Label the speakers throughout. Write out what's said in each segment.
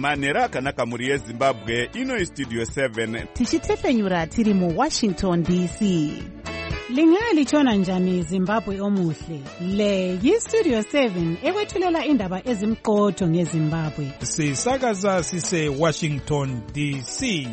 Speaker 1: manhero akanaka mhuri yezimbabwe. Ino Studio 7
Speaker 2: tichitefenyura tiri muWashington DC.
Speaker 3: Lingalitshona njani Zimbabwe omuhle? Le yiStudio 7 ekwethulela indaba ezimqotho ngeZimbabwe.
Speaker 4: Sisakaza sise Washington DC.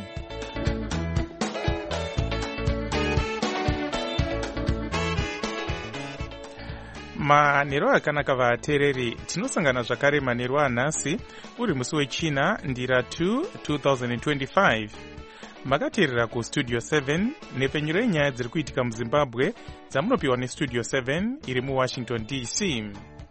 Speaker 4: Manhero akanaka vateereri, tinosangana zvakare manhero anhasi uri musi wechina ndira 2 2025. Makateerera kuStudio 7 nepfenyuro yenyaya dziri kuitika muZimbabwe dzamunopiwa neStudio 7 iri muWashington DC.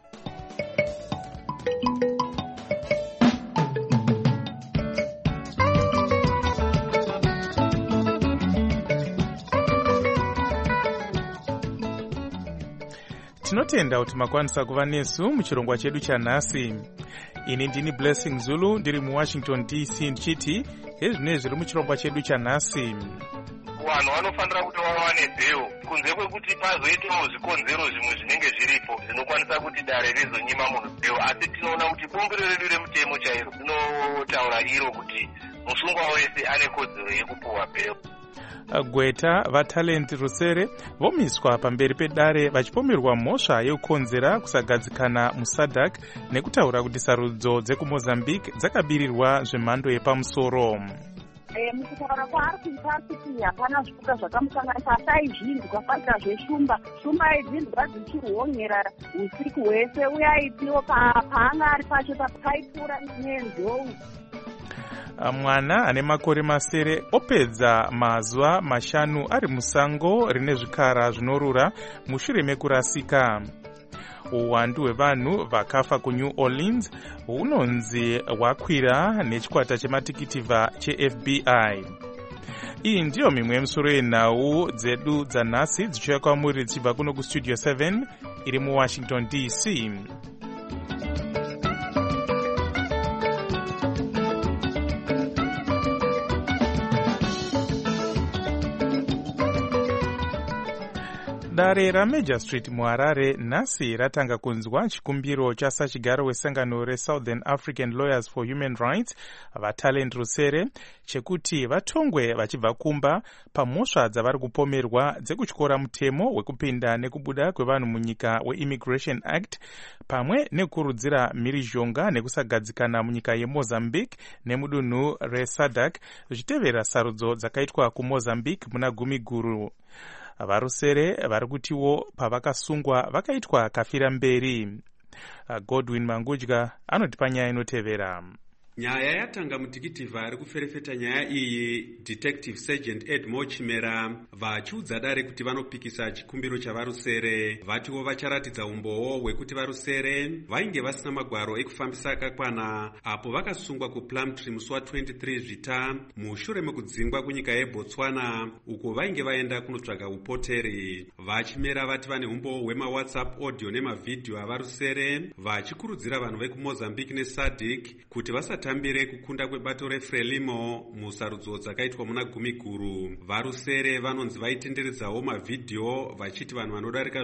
Speaker 4: Tinotenda kuti makwanisa kuva nesu muchirongwa chedu chanhasi. Ini ndini Blessing Zulu ndiri muWashington DC ndichiti hezvinezvi zviri muchirongwa chedu chanhasi.
Speaker 5: Vanhu vanofanira kuti vawane bheo kunze kwekuti pazoitawo zvikonzero zvimwe zvinenge zviripo zvinokwanisa kuti dare rizonyima munhu bheo, asi tinoona kuti bumbiro redu remutemo chairo rinotaura iro kuti musungwa wese ane kodzero yekupuwa bheo.
Speaker 4: Gweta vaTalent Rusere vomiswa pamberi pedare vachipomerwa mhosva yekukonzera kusagadzikana muSADC nekutaura kuti sarudzo dzekuMozambique dzakabirirwa zvemhando yepamusoro.
Speaker 6: Mukutaura kwaari kuita kuti hapana zvipuka zvakamukanganisa, asaizvinzwa pasina zveshumba. Shumba aizinzwa dzichihonyera usiku hwese, uye aitiwo paanga ari pacho paipfuura nenzou.
Speaker 4: Mwana ane makore masere opedza mazuva 5 ari musango rine zvikara zvinorura mushure mekurasika. Uwandu hwevanhu vakafa kuNew Orleans hunonzi hwakwira nechikwata chematikiti cheFBI. Iyi ndiyo mimwe yemisoro yenhau dzedu dzanhasi dzichiuya kwamuri dzichibva kuno kuStudio 7 iri muWashington DC. Dare raMajor Street muHarare nhasi ratanga kunzwa chikumbiro chasachigaro wesangano reSouthern African Lawyers for Human Rights vaTalent Rusere chekuti vatongwe vachibva kumba pamhosva dzavari kupomerwa dzekutyora mutemo wekupinda nekubuda kwevanhu munyika weImmigration Act pamwe nekukurudzira mhirizhonga nekusagadzikana munyika yeMozambique nemudunhu reSADC zvichitevera sarudzo dzakaitwa kuMozambique muna gumi guru. Varusere vari kutiwo pavakasungwa vakaitwa kafira mberi. Godwin Mangudya anotipa nyaya inotevera.
Speaker 7: Nyaya yatanga muTikitivha ari kuferefeta nyaya iyi Detective Sergeant Edmore Chimera vachiudza dare kuti vanopikisa chikumbiro chavarusere. Vatiwo vacharatidza umbowo hwekuti varusere vainge vasina magwaro ekufambisa akakwana apo vakasungwa kuPlumtree musi wa23 Zvita mushure mekudzingwa kunyika yeBotswana uko vainge vaenda kunotsvaga upoteri. Vachimera vati vane umbowo hwemaWhatsApp audio nemavhidhiyo avarusere vachikurudzira vanhu vekuMozambique neSADC kuti tambire kukunda kwebato reFrelimo musarudzo dzakaitwa muna gumi guru. Varusere vanonzi vaitenderedzawo mavhidhiyo vachiti vanhu vanodarika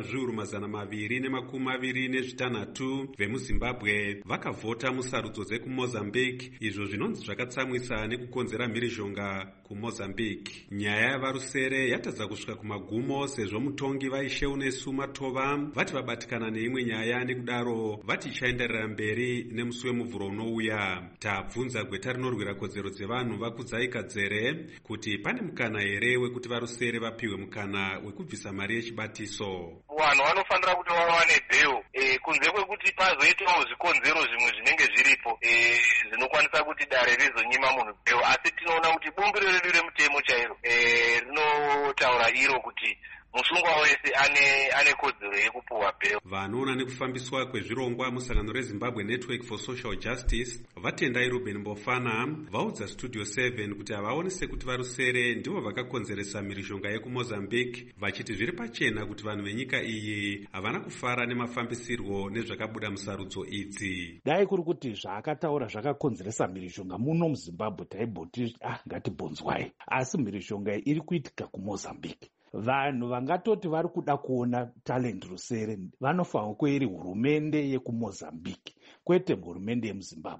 Speaker 7: 226 vemuZimbabwe vakavhota musarudzo dzekuMozambique, izvo zvinonzi zvakatsamwisa nekukonzera mhirizhonga kuMozambique. Nyaya yavarusere yatadza kusvika kumagumo sezvo mutongi vaisheu nesu Matova vati vabatikana neimwe nyaya nekudaro vati ichaenderera mberi nemusi wemuvhuro unouya. Tabvunza gweta rinorwira kodzero dzevanhu vakudzai Kadzere kuti pane mukana here wekuti varusere vapiwe mukana wekubvisa mari yechibatiso.
Speaker 5: Vanhu vanofanira kuti vawane bheo kunze kwekuti pazoitawo zvikonzero zvimwe zvinenge zviripo zvinokwanisa kuti dare rizonyima munhu bheo, asi tinoona kuti bumbiro redu remutemo chairo rinotaura iro kuti musungwa wese ane kodzero yekupuwa bheo.
Speaker 7: Vanoona nekufambiswa kwezvirongwa musangano reZimbabwe Network for Social Justice vatendai Ruben Mbofana vaudza Studio 7 kuti havaonese kuti varusere ndivo vakakonzeresa mhirizhonga yekuMozambique, vachiti zviri pachena kuti vanhu venyika iyi havana kufara nemafambisirwo nezvakabuda musarudzo idzi.
Speaker 8: Dai kuri kuti zvaakataura zvakakonzeresa mhirizhonga muno muZimbabwe taibhoti ngatibvunzwai, asi mhirizhonga iri kuitika kuMozambique. Vanhu vangatoti vari kuda kuona Talent Rusere vanofanirwa kuiri hurumende yekuMozambique kwete hurumende yemuZimbabwe.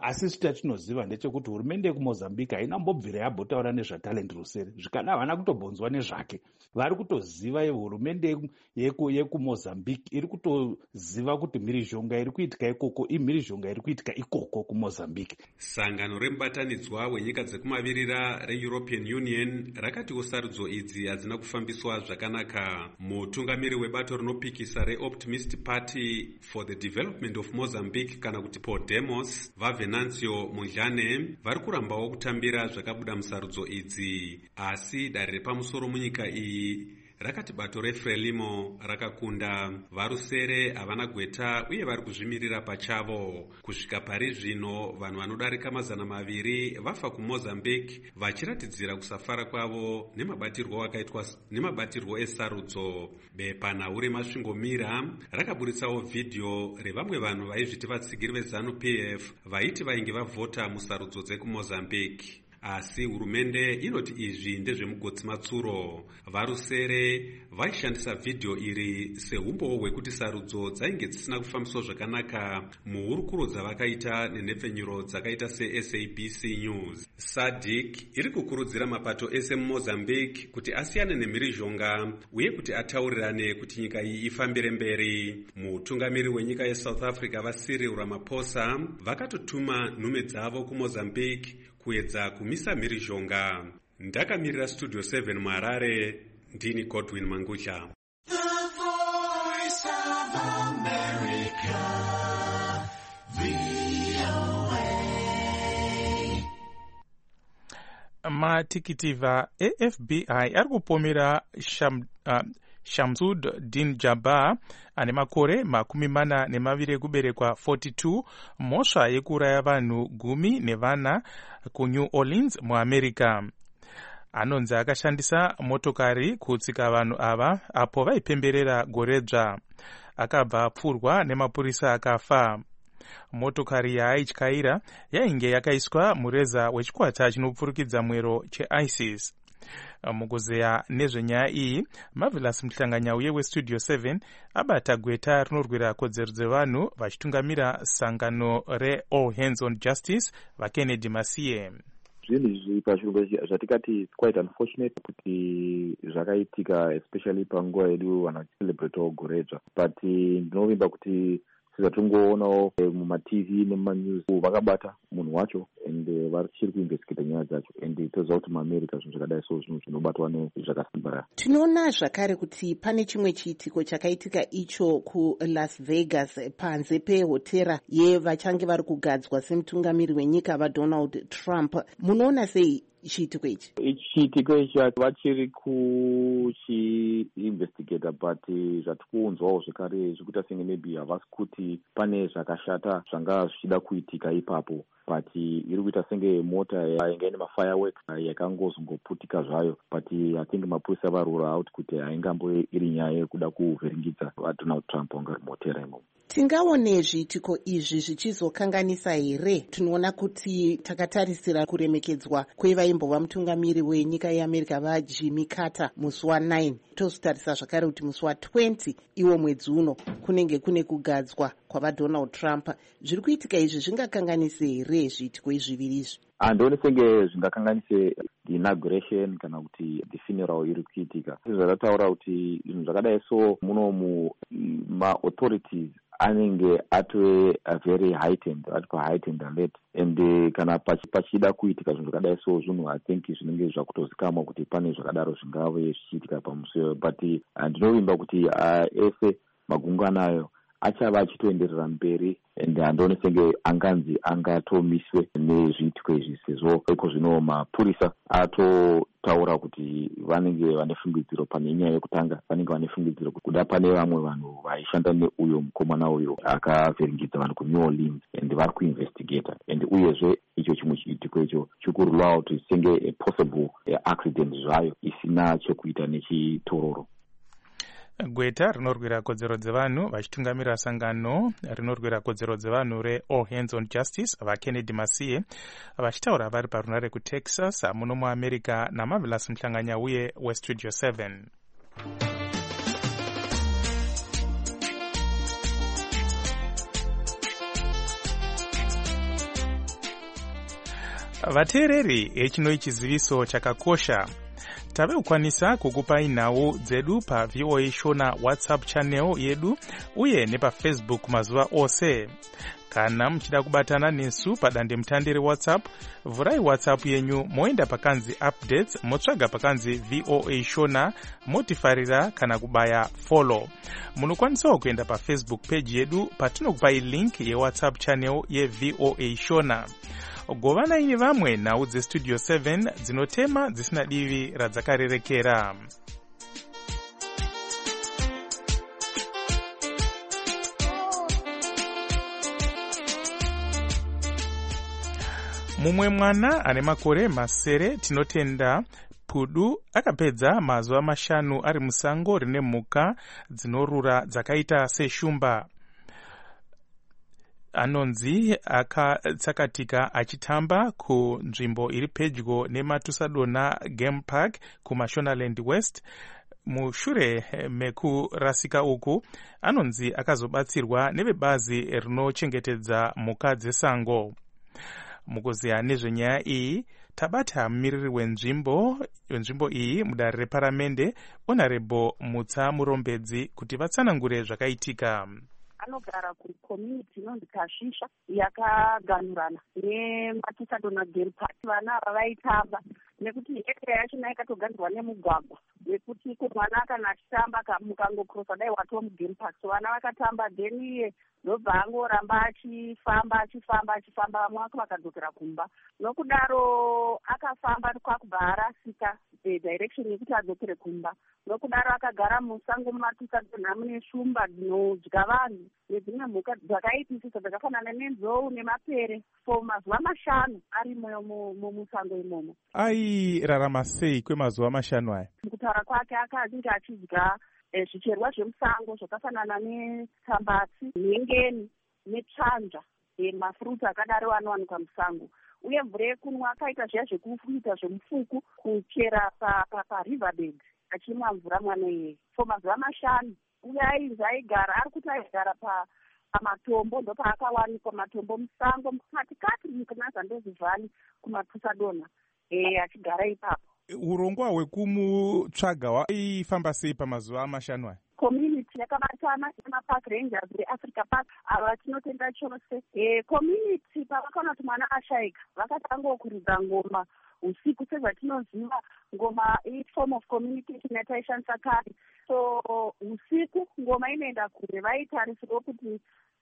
Speaker 8: asi sitinoziva ndechekuti hurumende yekumozambique haina mbobvira yambotaura nezvatalent rusere zvikada havana kutobonzwa nezvake. Vari kutoziva hurumende yekumozambique iri kutoziva kuti mhirizhonga iri kuitika ikoko imhirizhonga iri kuitika ikoko kumozambique.
Speaker 7: Sangano remubatanidzwa wenyika dzekumavirira reEuropean Union rakatiwo sarudzo idzi hadzina kufambiswa zvakanaka. Mutungamiri webato rinopikisa reOptimist Party for the Development of Mozambique kana kuti Podemos, Venancio Mondlane, vari kurambawo kutambira zvakabuda musarudzo idzi, asi dare repamusoro munyika iyi rakati bato reFrelimo rakakunda. Varusere havana gweta uye vari kuzvimirira pachavo. Kusvika pari zvino vanhu vanodarika 200 vafa kuMozambique vachiratidzira kusafara kwavo nemabatirwo esarudzo. Bepanhau remasvingomira rakaburitsawo vhidhiyo revamwe vanhu vaizviti vatsigiri veZANU-PF vaiti vainge vavhota musarudzo dzekuMozambique. Asi hurumende inoti izvi ndezvemugotsi matsuro. Varusere vaishandisa vhidhiyo iri seumbowo hwekuti sarudzo dzainge dzisina kufambiswa zvakanaka muhurukuro dzavakaita nenhepfenyuro dzakaita seSABC News. SADC iri kukurudzira mapato ese muMozambique kuti asiyane nemhirizhonga uye kuti ataurirane kuti nyika iyi ifambire mberi. Mutungamiri wenyika yeSouth Africa vaCyril Ramaphosa vakatotuma nhume dzavo kuMozambique kuedza kumisa mhirizhonga. Ndakamirira Studio 7 muHarare, ndini Godwin Mangudla.
Speaker 4: matikiti vaFBI ari kupomera Shamsud Din Jabbar ane makore 42 ekuberekwa 42 mhosva yekuuraya vanhu 14 kuNew Orleans muAmerica. Anonzi akashandisa motokari kutsika vanhu ava apo vaipemberera goredzva. Akabva apfurwa nemapurisa akafa. Motokari yaaityaira yainge yakaiswa mureza wechikwata chinopfurukidza mwero cheISIS. Mukuzeya nezvenyaya iyi, Marvelous Mhlanganyauye weStudio 7 abata gweta rinorwira kodzero dzevanhu vachitungamira sangano reAll Hands on Justice vaKennedy Masiye.
Speaker 9: Zvinhu izvi pachirungu zvatikati quite unfortunate kuti zvakaitika especially panguva yedu vanhu vachicelebrate goredzva, but ndinovimba kuti sizvatongoonawo mumaTV nemumanews vakabata munhu wacho and vachiri kuinvestigata nyaya dzacho, and toziva kuti muAmerica zvinhu zvakadai so zvinhu zvinobatwa nezvakasimba.
Speaker 2: Tinoona zvakare kuti pane chimwe chiitiko chakaitika icho kuLas Vegas panze pehotera yevachange vari kugadzwa semutungamiri wenyika vaDonald Trump. Munoona sei chiitiko ichi?
Speaker 9: Chiitiko ichi vachiri kuchiinvestigata, but zvatikuunzwawo zvekare zvikuita senge maybe havasi kuti pane zvakashata zvanga zvichida kuitika ipapo, but iri kuita senge mota yainge ine mafirework yakangozongoputika zvayo, but I think mapurisa varura out kuti haingambo iri nyaya yekuda kuvhiringidza vaDonald Trump wanga ri motera imomo.
Speaker 2: Tingaone zviitiko izvi zvichizokanganisa here? Tinoona kuti takatarisira kuremekedzwa kwevaimbova mutungamiri wenyika yeAmerica vaJimmy Carter musi wa9. Tozotarisa zvakare kuti musi wa20 iwo mwedzi uno kunenge kune kugadzwa kwavaDonald Trump. Zviri kuitika izvi zvingakanganise here zviitiko izviviri izvi?
Speaker 9: Handioni senge zvingakanganise the inauguration kana kuti the funeral iri kuitika. Zvakataura kuti zvinhu zvakadai so munomu maauthorities anenge atove very heightened, heightened alert, and kana pachida kuitika zvinhu zvakadai so zvinhu I think zvinenge zvakutozikamwa kuti pane zvakadaro zvingave zvichiitika pamusoro, but ndinovimba kuti ese magungano ayo achava achitoenderera mberi, and handioni senge anganzi angatomiswe nezviitiko izvi sezvo iko zvino mapurisa atotaura kuti vanenge vane fungidziro pane nyaya yekutanga, vanenge vane fungidziro kuda pane vamwe vanhu vaishanda neuyo mukomana uyo akavhiringidza vanhu kuNew Orleans, and vari kuinvestigata, and uyezve icho chimwe chiitiko icho chikurulawa kuti senge a possible accident zvayo isina chekuita nechitororo.
Speaker 4: Gweta rinorwira kodzero dzevanhu vachitungamira sangano rinorwira kodzero dzevanhu reAll Hands on Justice vaKennedy Masiye vachitaura vari parunare kuTexas muno muAmerica naMarvelous Mhlanganyauye weStudio 7. vateereri echinoi chiziviso chakakosha. Tave kukwanisa kukupai nhau dzedu pa VOA Shona WhatsApp channel yedu uye nepafacebook mazuva ose. Kana muchida kubatana nesu padande mutandire WhatsApp, vurai WhatsApp yenyu moenda pakanzi updates, motsvaga pakanzi VOA Shona, motifarira kana kubaya follow. Munokwanisawo kuenda paFacebook page yedu patinokupai link yeWhatsApp channel yeVOA Shona. Govanai nevamwe nhau dzestudio 7 dzinotema dzisina divi radzakarerekera. Mumwe mwana ane makore masere tinotenda Pudu akapedza mazuva 5 ari musango rine mhuka dzinorura dzakaita seshumba. Anonzi akatsakatika achitamba kunzvimbo iri pedyo neMatusadona Game Park kuMashonaland West. Mushure mekurasika uku, anonzi akazobatsirwa nevebazi rinochengetedza mhuka dzesango. Mukuziya nezvenyaya iyi, tabata mumiriri wenzvimbo iyi mudare reparamende, Honorable Mutsa Murombedzi, kuti vatsanangure zvakaitika.
Speaker 6: Anogara kucommunity inonzi Kashisha yakaganurana neMatusadona Game Park. Vana ava vaitamba nekuti area yacho yakatogadzirwa nemugwagwa wekuti mwana kana achitamba mukangokrosa dai watova mugame park. So vana vakatamba, then iye ndobva angoramba achifamba vamwe vake vakadzokera kumba. Nokudaro akafamba kwakubva arasika direction yekuti adzokere kumba. Nokudaro akagara musango muMatusadona mune shumba dzinodya vanhu nedzimwe mhuka dzakaipisisa dzakafanana nenzou nemapere for mazuva 5 ari mumusango imomo.
Speaker 4: Airarama sei kwemazuva 5 aya?
Speaker 6: Mukutaura kwake akanga achidya zvicherwa zvemusango zvakafanana netsambatsi, nhengeni netsvanja, mafuruta akadaro anowanikwa musango. Uye mvura yekunwa akaita zviya zvekuita zvemufuku kuchera pariverbed achimwa mvura mwana iyeye for mazuva 5. Uye ainzi aigara ari kuti aigara pamatombo, ndopaakawanikwa matombo musango mukatikati munaZambezi Valley kuMatusadona achigara ipapo.
Speaker 4: Urongwa hwekumutsvaga hwaifamba sei pamazuva 5 aya?
Speaker 6: Community yakabatana nemapark rangers veAfrica Park ava tinotenda chose. Community pavakaona kuti mwana ashaika vakatangokuridza ngoma usiku. Sezvatinoziva ngoma form of communication yataishandisa kare. So usiku ngoma inoenda kure. Vaitarisirwa kuti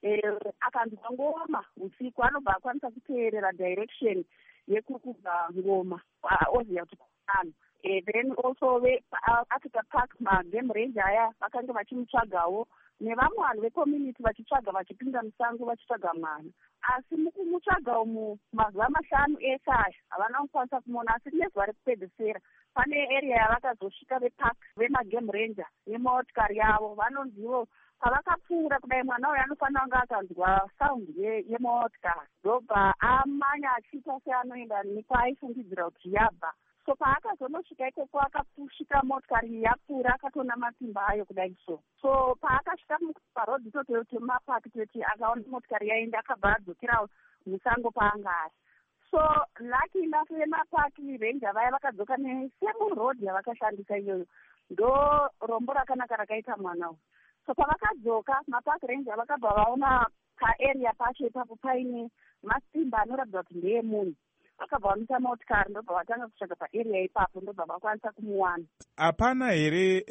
Speaker 6: akanzwa ngoma usiku anobva akwanisa kuteerera direction yekukubva ngoma oziva kuti kuano. Then also veAfrica Park magame ranger aya vakanga vachimutsvagawo nevamwe vanhu vecommunity vachitsvaga vachipinda musango vachitsvaga mwana. Asi mukumutsvaga umu mazuva 5 ese aya havana kukwanisa kumuona. Asi nezuva rekupedzisira pane area yavakazosvika vepark vemagame ranger nemotikari yavo. Vanonzivo pavakapfuura kudai mwana uyo anofanira kunge akanzwa sound yemotikari, ndobva amanya achiita seanoenda nepaaifungidzira kuti yabva. So paakazonosvika ikoko akasvika motikari yapfuura akatona matimba ayo kudai so. So paakasvika parodhi totemapaki toti akaona motikari yaenda akabva adzokera musango paanga ari. So lucky enough vemapaki ranger vaya vakadzoka nesame road yavakashandisa iyoyo. Ndo rombo rakanaka rakaita mwana uyu. So pavakadzoka mapaki ranger vakabva vaona paarea pacho ipapo paine masimba anoratidza kuti ndeemunhu. Vakabva vamisa motikari ndobva vatanga kutsvaga paarea ipapo ndobva vakwanisa kumuwana. Hapana
Speaker 4: here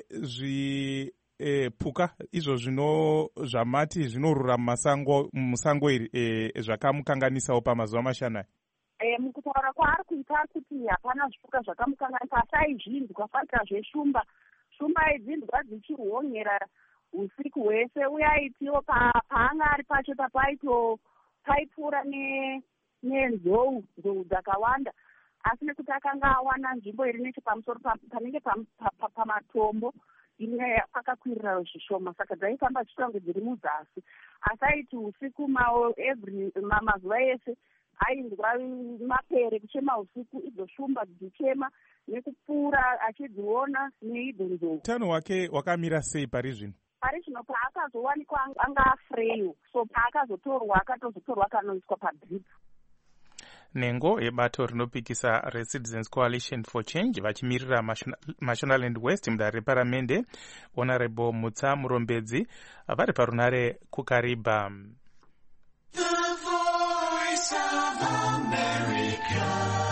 Speaker 4: puka izvo zvamati zvinorura musango iri zvakamukanganisawo pamazuva 5 aya?
Speaker 6: Mukutaura kwaari kuita kuti hapana zvipuka zvakamukanganisa, asi aizvinzwa faita zveshumba. Shumba aidzinzwa dzichihonyera usiku hwese. Uye aitiwo paanga ari pacho paipfuura nenzou dzakawanda. Asi nekuti akanga awana nzvimbo iri nechepamusoro panenge pamatombo ine pakakwirira zvishoma, saka dzaifamba zvichita kunge dziri muzasi. Asi aiti usiku mazuva ese ainzwa mapere kuchema usiku, idzo shumba dzichema nekupfuura achidziona neidzo nzou.
Speaker 4: Utano hwake hwakamira sei pari zvino?
Speaker 6: Pari zvino paakazowanikwa anga afreyo, so paakazotorwa akanoiswa padrip.
Speaker 4: nengo yebato rinopikisa reCitizens Coalition for Change vachimirira Mashonaland West mudare reparamende Honorable Mutsa Murombedzi vari parunare kuKariba.
Speaker 10: The Voice of America,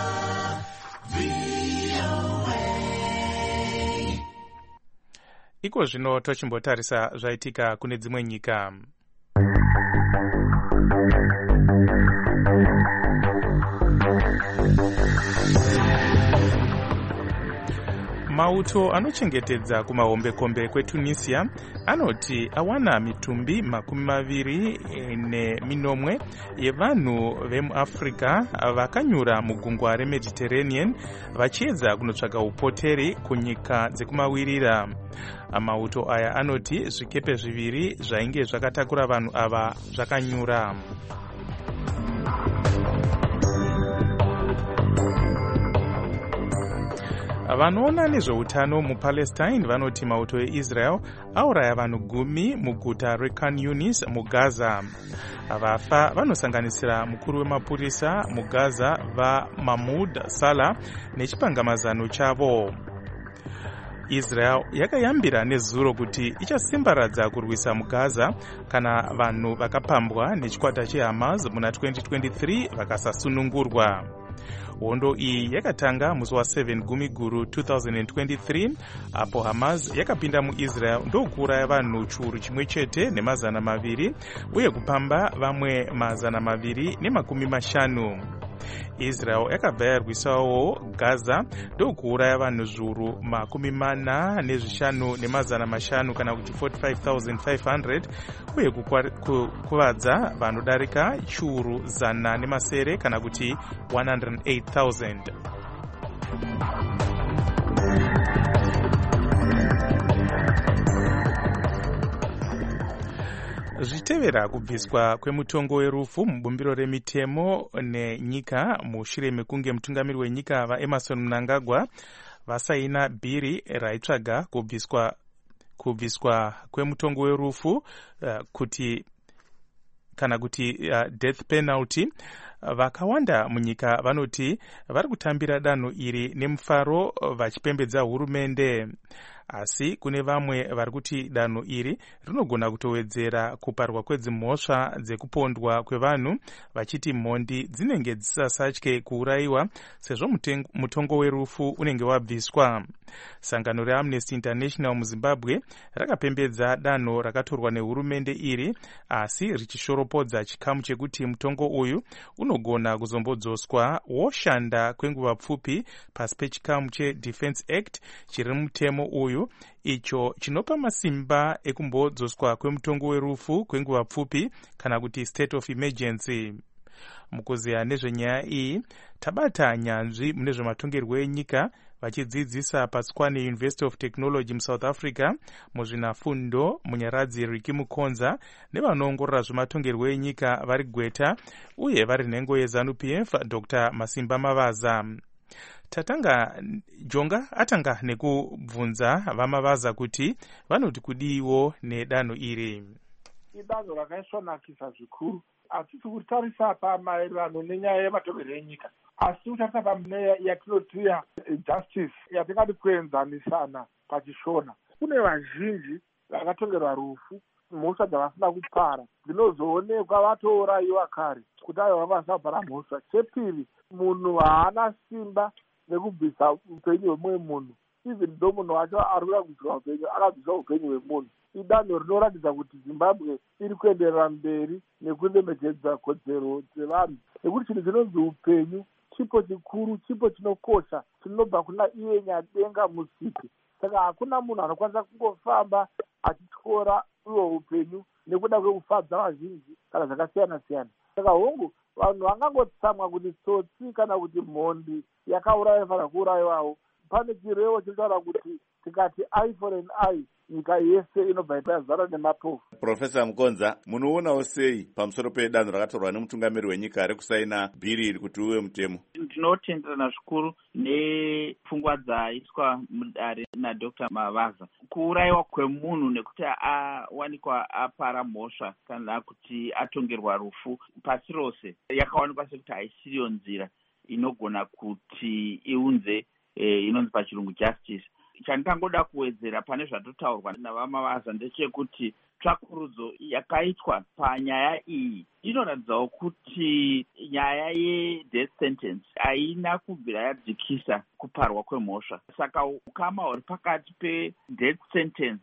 Speaker 10: VOA.
Speaker 4: Iko zvino tochimbotarisa zvaitika kune dzimwe nyika. Mauto anochengetedza kumahombekombe kweTunisia anoti awana mitumbi 29 yevanhu vemuAfrica vakanyura mugungwa reMediterranean vachiedza kunotsvaga upoteri kunyika dzekumawirira. Mauto aya anoti zvikepe 2 zvainge zvakatakura vanhu ava zvakanyura. Vanoona nezveutano muPalestine vanoti mauto eIsrael auraya vanhu 10 muguta reKhan Yunis muGaza. Vafa vanosanganisira mukuru wemapurisa muGaza vaMahmoud Salah nechipangamazano chavo. Israel yakayambira nezuro kuti ichasimbaradza kurwisa muGaza kana vanhu vakapambwa nechikwata cheHamas muna 2023 vakasasunungurwa. Hondo iyi yakatanga musi wa7 Gumiguru 2023 apo Hamas yakapinda muIsrael ndokuuraya vanhu chiuru chimwe chete nemazana 200 uye kupamba vamwe mazana 250. Israel yakabva yarwisawo Gaza ndokuuraya vanhu zviuru 45 nemazana 5 kana kuti 45,500 uye kukuvadza vanodarika chiuru 100 kana kuti 108,000. Zvitevera kubviswa kwemutongo werufu mubumbiro remitemo nenyika mushure mekunge mutungamiri wenyika vaEmerson Mnangagwa vasaina bhiri raitsvaga kubviswa kwemutongo werufu kana kuti death penalty. Vakawanda munyika vanoti vari kutambira danho iri nemufaro vachipembedza hurumende. Asi kune vamwe vari kuti danho iri rinogona kutowedzera kuparwa kwedzimhosva dzekupondwa kwevanhu vachiti mhondi dzinenge dzisasatye kuurayiwa sezvo mutongo werufu unenge wabviswa. Sangano reAmnesty International muZimbabwe rakapembedza danho rakatorwa nehurumende iri asi richishoropodza chikamu chekuti mutongo uyu unogona kuzombodzoswa woshanda kwenguva pfupi pasi pechikamu cheDefense Act chiri mutemo uyu icho chinopa masimba ekumbodzoswa kwemutongo werufu kwenguva pfupi kana kuti state of emergency. Mukuziya nezvenyaya iyi tabata nyanzvi mune zvematongerwo enyika vachidzidzisa paSkwane University of Technology muSouth Africa muzvinafundo munyaradzi Ricky Mukonza nevanoongorora zvematongerwo enyika vari Gweta uye vari nhengo yeZANU-PF Dr. Masimba Mavaza. Tatanga Jonga atanga nekubvunza vaMavaza kuti vanoti kudiiwo nedanho iri.
Speaker 11: Idanho rakaisvonakisa zvikuru. Hatisi kutarisa pamaererano nenyaya yematongerwo enyika, asi kutarisa pamune yatinotiya justice yatingati kuenzanisana pachishona. Kune vazhinji vakatongerwa rufu, mhosva dzavasina kupara dzinozoonekwa vatourayiwa kare kuti avo vasabvara mhosva. Chepiri, munhu haana simba nekubvisa upenyu hwemumwe munhu, even ndo munhu wacho ari kuda kubvisa upenyu akabvisa upenyu hwemunhu. Idanho rinoratidza kuti Zimbabwe iri kuenderera mberi nekulemedzedza kodzero dzevanhu, nekuti chinhu chinonzi upenyu chipo chikuru, chipo chinokosha chinobva kuna iye nyadenga musipi. Saka hakuna munhu anokwanisa kungofamba achityora uyo upenyu nekuda kwekufadza vazhinji kana zvakasiyana siyana. Saka hongu vanhu vangangotsamwa kuti tsotsi kana kuti mhondi yakauraya fana kuurayiwawo pane chirevo chinotaura kuti tikati eye for an eye nyika yese inobva itazara nemapofu.
Speaker 1: Profesa Mukonza, munoonawo sei pamusoro pedanho rakatorwa nemutungamiri wenyika rekusaina bhiri iri kuti uve mutemo?
Speaker 12: Ndinotenderana zvikuru nepfungwa dzaiswa mudare naDr. Mavaza. Kuurayiwa kwemunhu nekuti awanikwa apara mhosva kana kuti atongerwa rufu pasi rose yakawanikwa sekuti haisiriyo nzira inogona kuti iunze inonzi pachirungu justice. Chandangoda kuwedzera pane zvatotaurwa navamavaza ndechekuti tsvakurudzo yakaitwa panyaya iyi inoratidzawo kuti nyaya yedeath sentence haina kubvira yadzikisa kuparwa kwemhosva. Saka ukama huri pakati pedeath sentence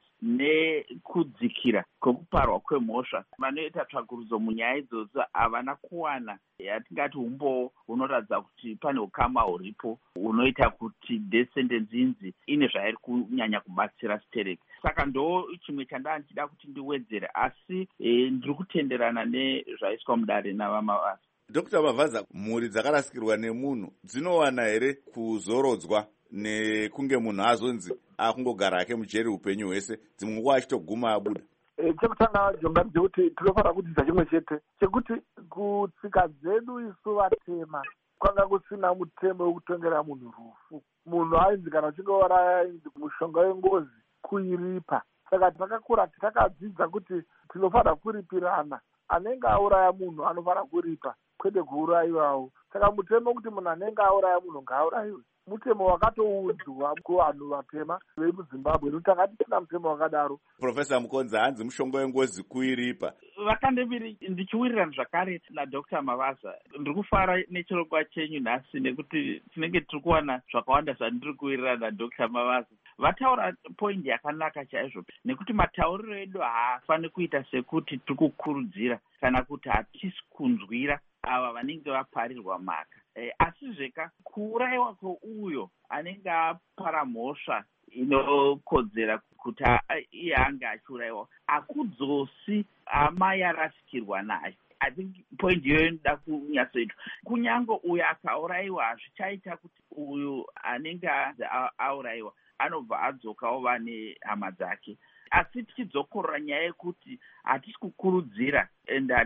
Speaker 12: nekudzikira kwekuparwa kwemhosva, vanoita tsvakurudzo munyaya idzodzo havana kuwana yatingati umbowo hunoratidza kuti pane ukama huripo hunoita kuti death sentence inzi ine zvairi kunyanya kubatsira stereki. Saka ndo chimwe chandaa ndichida kuti ndiwedzere, asi ndiri kutenderana nezvaiswa mudare navamavaza.
Speaker 1: Dr. Mavaza, mhuri dzakarasikirwa nemunhu dzinowana here kuzorodzwa nekunge munhu azonzi akungogara ake mujeri upenyu hwese, dzimwe nguva achitoguma abuda?
Speaker 11: Chekutanga jonga ndekuti tinofanira kudzidza chimwe chete chekuti kutsika dzedu isu vatema kwanga kusina mutemo wekutongera munhu rufu. Munhu ainzi kana uchinge waraya ainzi mushonga wengozi kuiripa. Saka takakura takadzidza kuti tinofanira kuripirana, anenge auraya munhu anofanira kuripa kwete kuurayiwawo. Saka mutemo kuti munhu anenge auraya munhu ngaaurayiwe mutemo wakatoudzwa kuvanhu vatema vemuZimbabwe. Notanga tisina mutemo wakadaro.
Speaker 1: Profesa Mukonza, hanzi mushonga wengozi kuiripa.
Speaker 12: Vakandemiri ndichiwirirana zvakare naDr. Mavaza. Ndiri kufara nechirongwa chenyu nhasi nekuti tinenge tiri kuwana zvakawanda zvandiri kuwirirana naDr. Mavaza. Vataura poindi yakanaka chaizvo, nekuti matauriro edu haafani kuita sekuti tiri kukurudzira kana kuti hatisi kunzwira ava vanenge vaparirwa mhaka. Asi zveka kuurayiwa kweuyo anenge apara mhosva inokodzera kuti iye ange achiurayiwa hakudzosi amai arasikirwa nayo. I think point iyoyo inoda kunyatsoitwa. Kunyange uyo akaurayiwa hazvichaita kuti uyu anenge aurayiwa anobva adzokawo vane hama dzake. Asi tichidzokorora nyaya yekuti hatisi kukurudzira ende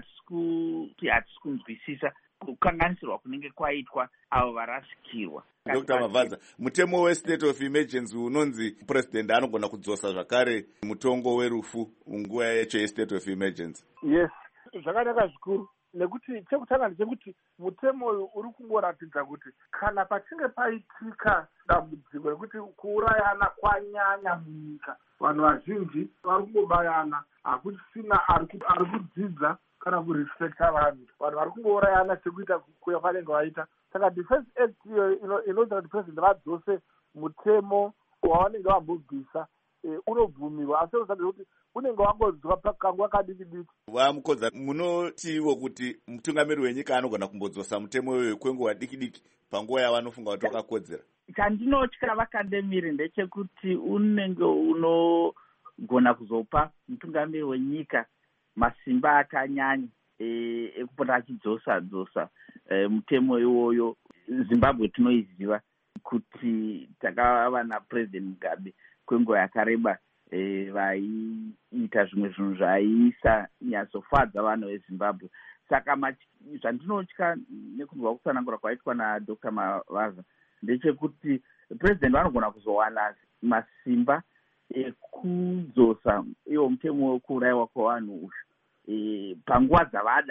Speaker 12: hatisi kunzwisisa kukanganisirwa kunenge kwaitwa avo varasikirwa.
Speaker 1: Dr. Mavaza, mutemo westate of emergency unonzi president anogona kudzosa zvakare mutongo werufu munguva yacho yestate of emergency.
Speaker 11: Yes, zvakanaka zvikuru, nekuti chekutanga ndechekuti mutemo uyu uri kumboratidza kuti kana pachinge paitika dambudziko rekuti kuurayana kwanyanya munyika, vanhu vazhinji vari kungobayana, hakusina ari kudzidza kana kurespekta vanhu vari kungourayana sekuita kwavanenge vaita. Saka defense act iyo inoita kuti president vadzose mutemo wavanenge vambobvisa unobvumirwa, asi usati kuti unenge wangodzwa pakanguva kadiki diki.
Speaker 1: Vamukodza, munotiwo kuti mutungamiri wenyika anogona kumbodzosa mutemo iyoyo kwenguva diki diki panguva yavanofunga kuti wakakodzera?
Speaker 12: Chandinotya vakandemiri ndechekuti unenge unogona kuzopa mutungamiri wenyika masimba akanyanya ekupota achidzosa mutemo iwoyo. Zimbabwe tinoiziva kuti takava napresident Mugabe kwenguva yakareba vaiita zvimwe zvinhu zvaiisa nyatsofadza vanhu veZimbabwe. Saka zvandinotya nekunzwa kutsanangura kwaitwa naDr. Mavaza ndechekuti president vanogona kuzowana masimba ekudzosa iwo mutemo wekuurayiwa kwavanhu uyu panguva dzavada,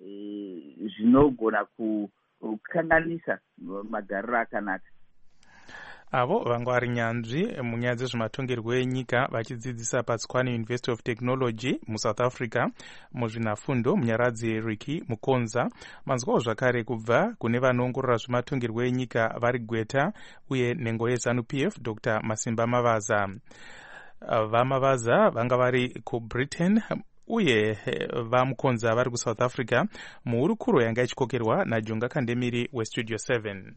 Speaker 12: zvinogona kukanganisa magariro akanaka.
Speaker 4: Avo vanga vari nyanzvi munyaya dzezvematongerwo enyika vachidzidzisa paTswane University of Technology muSouth Africa muzvinafundo munyaradzi Ricky Mukonza. Manzwawo zvakare kubva kune vanoongorora zvematongerwo enyika vari Gweta uye nhengo yeZANU-PF Dr. Masimba Mavaza. VaMavaza vanga vari kuBritain uye vaMukonza vari kuSouth Africa muhurukuro yanga ichikokerwa naJonga Kandemiri weStudio 7.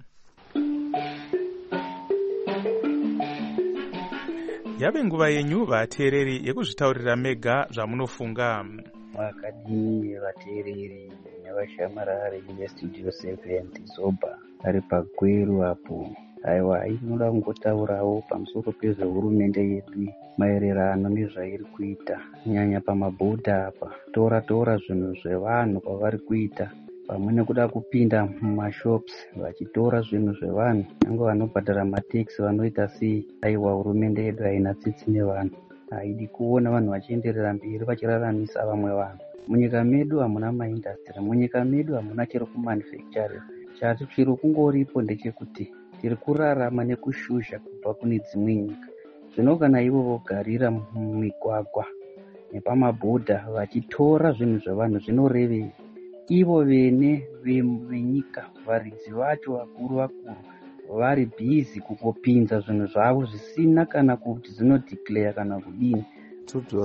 Speaker 4: Yave nguva yenyu vateereri yekuzvitaurira mega zvamunofunga.
Speaker 13: Mwakadii vateereri nevashamarari veStudio 7 Zoba ari pagweru apo. aiwa inoda kungotaurawo pamusoro pezvehurumende yedu maererano nezvairi kuita nyanya pamabhodha apa tora zvinhu zvevanhu pavari kuita pamwe nekuda kupinda mumashops vachitora zvinhu zvevanhu nyangwe vanobhadhara mateksi vanoita sei. Aiwa hurumende yedu haina tsitsi nevanhu, haidi kuona vanhu vachienderera mberi vachiraramisa vamwe vanhu. Munyika medu hamuna maindastry, munyika medu hamuna chero kumanufacturing. Chati chiro kungoripo ndechekuti tiri kurarama nekushusha kubva kune dzimwe nyika. Zvino kana ivo vogarira mumigwagwa nepamabhodha vachitora zvinhu zvevanhu zvinorevei? Ivo vene venyika varidzi vacho vakuru vari bhizi kungopinza zvinhu zvavo zvisina kana kuti zvinodeclare kana kudini.
Speaker 14: Studio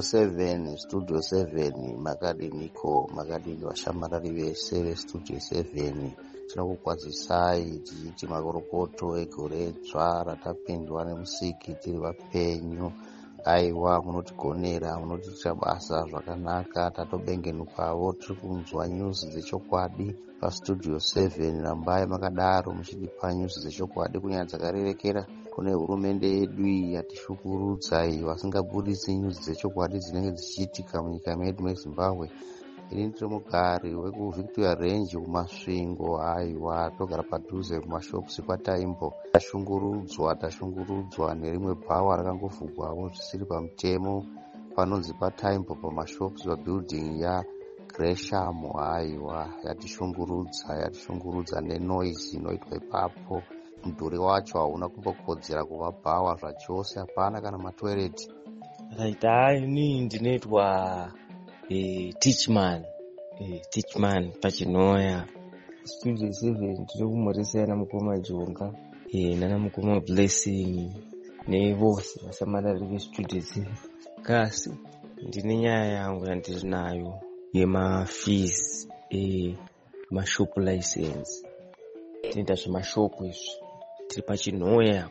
Speaker 14: 7 makadiniko makadini vashamarari vese vestudio 7 tinokukwazisai tichiti makorokoto egoredzva ratapindwa nemusiki tiri vapenyu. Aiwa munotigonera, munotiita basa zvakanaka, tatobengenukavo tiri kunzwa news dzechokwadi pastudio 7. Rambai makadaro muchidipa news dzechokwadi kunyanya dzakarerekera kune hurumende yedu yatishukurudzai vasingabudisi news dzechokwadi dzinenge dzichiitika munyika medu mezimbabwe. Ini ndiri mugari wekuvictoria range kumasvingo. Aiwa togara padhuze kumashopusi kwataimbo. Tashungurudzwa nerimwe bhawa rakangofugwawo zvisiri pamutemo panonzi pataimbo pamashopusi pabuilding yagresham. Aiwa yatishungurudza nenoise inoitwa ipapo. Mudhuri wacho hauna kumbokodzera kuva bhawa zvachose, hapana kana matoireti.
Speaker 15: Right, ini ndinoitwa Teachman pachinoya studio 7 tiri kumhoresera na mukoma Jonga nana mukoma Blessing nevose vasamarari vestudio 7. Kasi ndine nyaya yangu yandiri nayo yemafees mashopu license. Tinoita zvemashopu izvi tiri pachinoya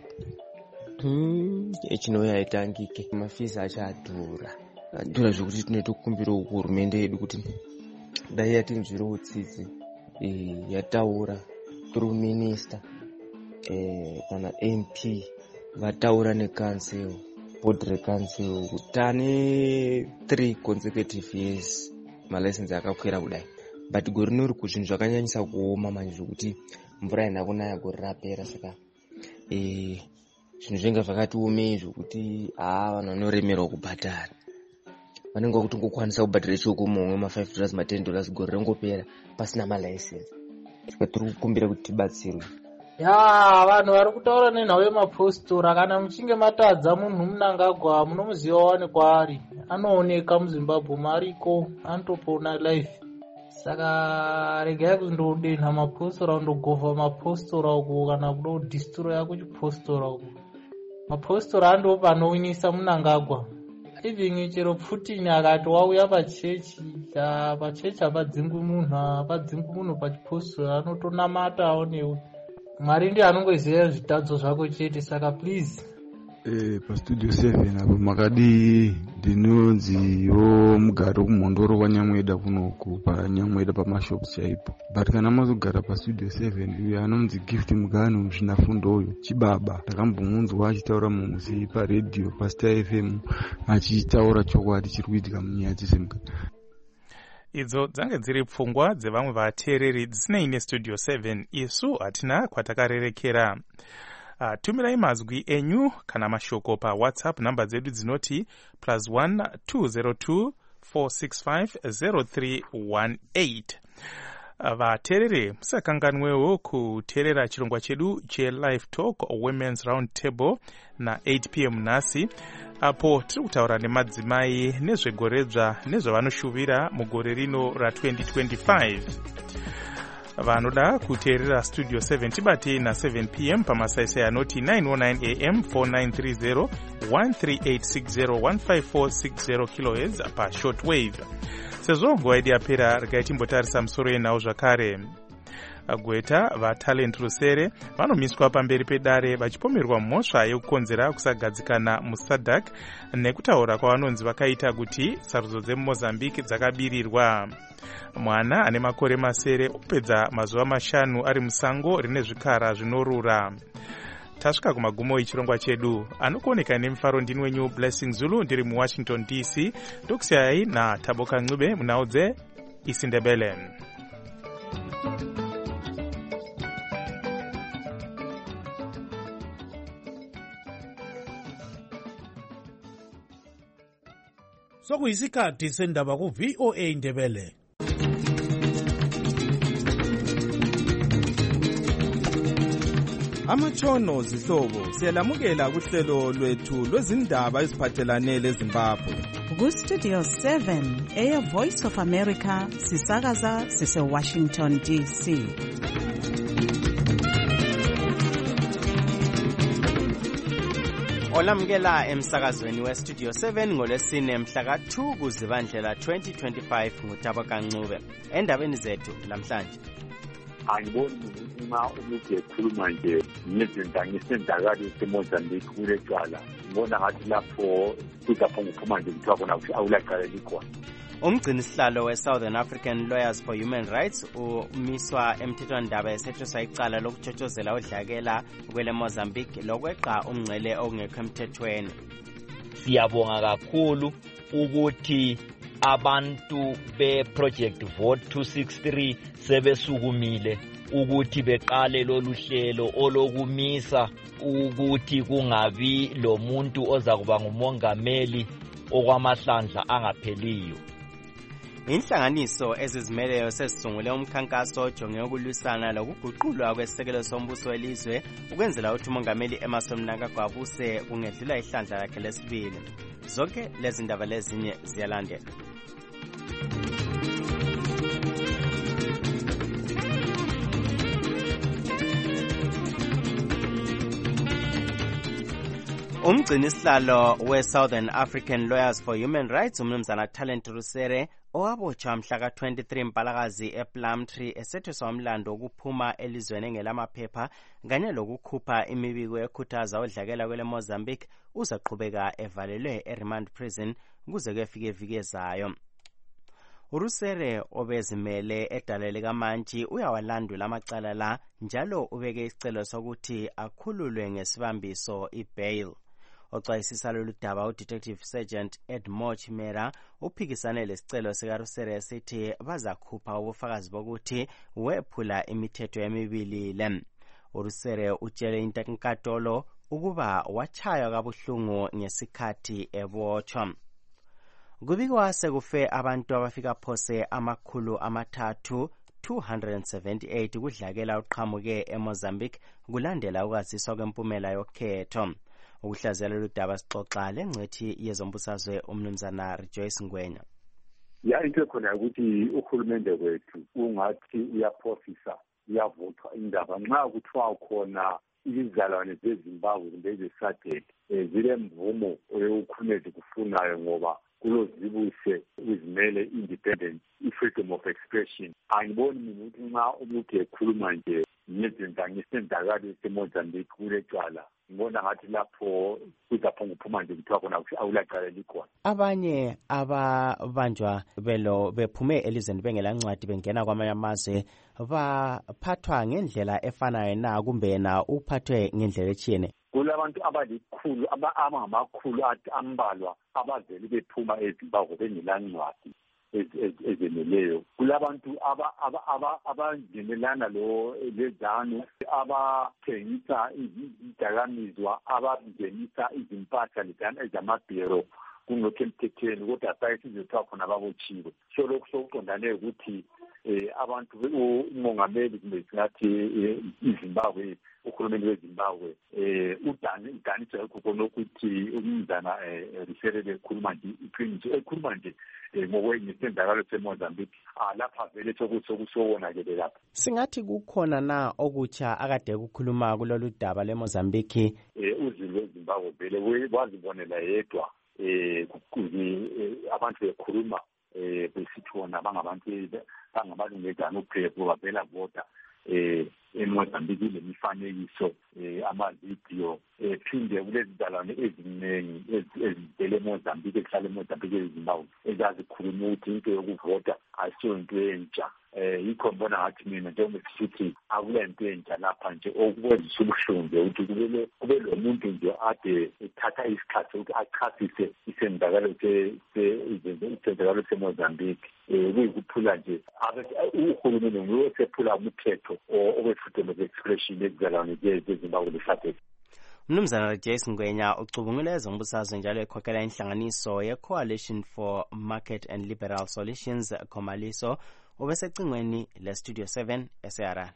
Speaker 15: echinoya itangike. Mafees achadhura zvekuti tinotokumbira hurumende yedu kuti dai yatinzwirewo tsitsi yataura through minister kana MP vataura necouncil board recouncil kuti ane 3 consecutive years malicense akakwira kudai, but gore rinori kuzvinhu zvakanyanyisa kuoma manje zvekuti mvura ina kunaya gore rapera. Saka zvinhu zvenga zvakatiomei zvokuti vanhu vanoremerwa kubhadhara, vanenge vakutongokwanisa kubhadhara choko mumwe $5 $10 gore rongopera pasina malicense. Saka tiri kukumbira kuti tibatsirwe.
Speaker 16: Vanhu vari kutaura nenhau yemapostora, kana muchinge matadza munhu Mnangagwa munomuziva wani kwaari, anooneka muZimbabwe mariko, anotopona life. Saka regai kundodenha mapostora, kundogovha mapostora uku kana kudo kudistroya kuchipostora uku. Mapostora ando panowinisa Mnangagwa. Even chero Putin akati wauya pachechi apadzingwi munhu pachipostora, anotonamatawo newe. Mwari ndiye anongoziva zvitadzo zvako chete. Saka please
Speaker 17: pastudio 7 apo makadi ndinonziwo mugari wekumhondoro kwanyamweda kunoku panyamweda pamashops chaipo, but kana mazogara pastudio 7 uyo anonzi Gift Mugano zvinafundo uyo chibaba ndakambomunzwa achitaura mumuzi paredhiyo paStar FM achitaura chokwadi chiri kuitika munyaya dzezvemugano.
Speaker 4: Idzo dzange dziri pfungwa dzevamwe vateereri dzisinei nestudio 7. Isu hatina kwatakarerekera. Tumirai mazwi enyu kana mashoko pa WhatsApp. Namba dzedu dzinoti +1 202 465 0318. Vateerere musakanganwewo kuteerera chirongwa chedu cheLive Talk Women's Round Table na 8 p.m. nhasi, apo tiri kutaura nemadzimai nezvegoredzva nezvavanoshuvira mugore rino ra2025. Vanoda kuteerera studio 7 tibate na7 p.m. pamasaisai anoti 909 am 4930 13860 15460 kHz pa shortwave. Sezvo nguva yedu yapera, regai timbotarisa musoro yenhau zvakare. Gweta vatalent rusere vanomiswa pamberi pedare vachipomerwa mhosva yekukonzera kusagadzikana muSADC nekutaura kwavanonzi vakaita kuti sarudzo dzemuMozambique dzakabirirwa. Mwana ane makore masere opedza mazuva 5 ari musango rine zvikara zvinorura. tasvika kumagumo echirongwa chedu. Anokuoneka nemufaro ndini wenyu Blessing Zulu, ndiri muWashington DC. Tokusiyai naTaboka Ncube munhau dzeIsiNdebele.
Speaker 18: Sokuyisikhathi sendaba ku-VOA Indebele.
Speaker 19: Amatshono zihlobo siyalamukela kuhlelo lwethu lwezindaba eziphathelane leZimbabwe.
Speaker 20: Ku-Studio 7 Air Voice of America sisakaza sise-Washington DC.
Speaker 21: Olamukela emsakazweni we-Studio 7 ngolwesine mhla ka-2 kuZibandlela 2025 nguTaboka Ncube. Endabeni zethu lamhlanje.
Speaker 22: Angiboni ukuthi uma umuntu ekhuluma nje ngezinto ngisendakalo eseMozambique kule tshwala. Ngibona ngathi lapho kuzaphuma uphuma nje kuthiwa khona ukuthi awulaqalela ikhona.
Speaker 21: Umgcinisihlalo we-Southern African Lawyers for Human Rights umiswa emthethwandaba esethuswa icala lokutshotshozela udlakela kwele Mozambique lokweqa umngcele ongekho emthethweni.
Speaker 23: Siyabonga kakhulu ukuthi abantu be-Project Vote 263 sebesukumile ukuthi beqale lolu hlelo olokumisa ukuthi kungabi lo muntu oza kuba ngumongameli okwamahlandla angapheliyo.
Speaker 21: Inhlanganiso ezizimeleyo sezisungule umkhankaso ojonge ukulwisana lokuguqulwa kwesisekelo sombuso welizwe ukwenzela ukuthi umongameli Emmerson Mnangagwa abuse kungedlula ihlandla lakhe lesibili. Zonke lezi ndaba lezinye ziyalandela. Umgcinisihlalo we-Southern African Lawyers for Human Rights umnumzana Talent Rusere owabotshwa mhla ka-23 Mpalakazi ePlumtree esethuswa umlando wokuphuma elizweni engelamaphepha kanye lokukhupha imibiko ekhuthaza udlakela kwele Mozambique uzaqhubeka evalelwe eRemand Prison kuze kuyefika iviki ezayo. Urusere obezimele edalele kaMantshi uyawalandula amacala la njalo ubeke isicelo sokuthi akhululwe ngesibambiso ibail. Oxwayisisa lolu daba uDetective Sergeant Edmore Chimera uphikisane lesicelo sikaRusere esithi bazakhupha ubufakazi bokuthi wephula imithetho emibili le. Urusere utshele inkantolo ukuba wachaywa kabuhlungu ngesikhathi ebotshwa. Kubikwa sekufe abantu abafika phose 278 kudlakela uqhamuke eMozambique kulandela ukwaziswa kwempumela yokhetho. Ukuhlaziyela ludaba sixoxa lengcethi yezombusazwe umnumzana Rejoice Ngwenya.
Speaker 22: Into khona ukuthi uhulumende wethu ungathi uyaphosisa uyavuthwa indaba nxa kuthiwa khona izizalwane zeZimbabwe kumbe ezeSADC zile mvumo yokukhulumeza kufunayo ngoba kulozibuse uzimele independence i-freedom of expression. Angiboni mina ukuthi nxa umuntu ekhuluma nje ngezinto ngisendakalo eseMozambique kule tshwala ngibona ngathi lapho kuzaphuma uphuma nje kuthiwa khona ukuthi awulaqalela ikhona.
Speaker 21: Abanye ababanjwa bephume elizweni bengelancwadi bengena kwamanye amazwe baphathwa ngendlela efanayo na kumbe na uphathwe ngendlela etshiyene?
Speaker 22: Kulabantu abalikhulu abangamakhulu ambalwa abazeli bephuma eZimbabwe bengelancwadi ezeneleyo. Kulabantu abangenelana lezanu abathengisa izidakamizwa abangenisa izimpahla lezana ezamabhero kungekho emthethweni kodwa sayisizothiwa khona babotshiwe. So lokhu sokuqondane ukuthi abantu umongameli kumbe singathi iZimbabwe uhulumeni weZimbabwe udaniswa yikho khona ukuthi umnumzana Rusere ekhuluma nje iqiniso ekhuluma nje ngokwengisendakalo seMozambique lapha vele sokusowonakele lapha.
Speaker 21: Singathi kukhona na okutsha akade kukhuluma kulolu daba leMozambique?
Speaker 22: Uzulu weZimbabwe vele wazibonela yedwa abantu bekhuluma besithi bona bangabalungezana uphepho bavela vota eMozambique lemifanekiso amavidiyo phinde kulezizalwane eziningi ezivele eMozambique ezihlala eMozambique eZimbabwe ezazikhuluma ukuthi into yokuvota asiyo into entsha yikho mbona ngathi mina njengoba sithi akulento entsha lapha nje okwenzisa ubuhlungu nje ukuthi kube lo muntu nje ade ethatha isikhathi ukuthi achasise isenzakalo isenzakalo seMozambique kuyikuphula nje uhulumeni nguye osephula umthetho owe-freedom of expression ekuzalwane zezimbabwe le-SADC.
Speaker 21: Mnumzana Rejoice Ngwenya ucubungule ezombusazwe njalo ekhokhela inhlanganiso ye-Coalition for Market and Liberal Solutions Comaliso ubesecingweni le-Studio 7 eseharare.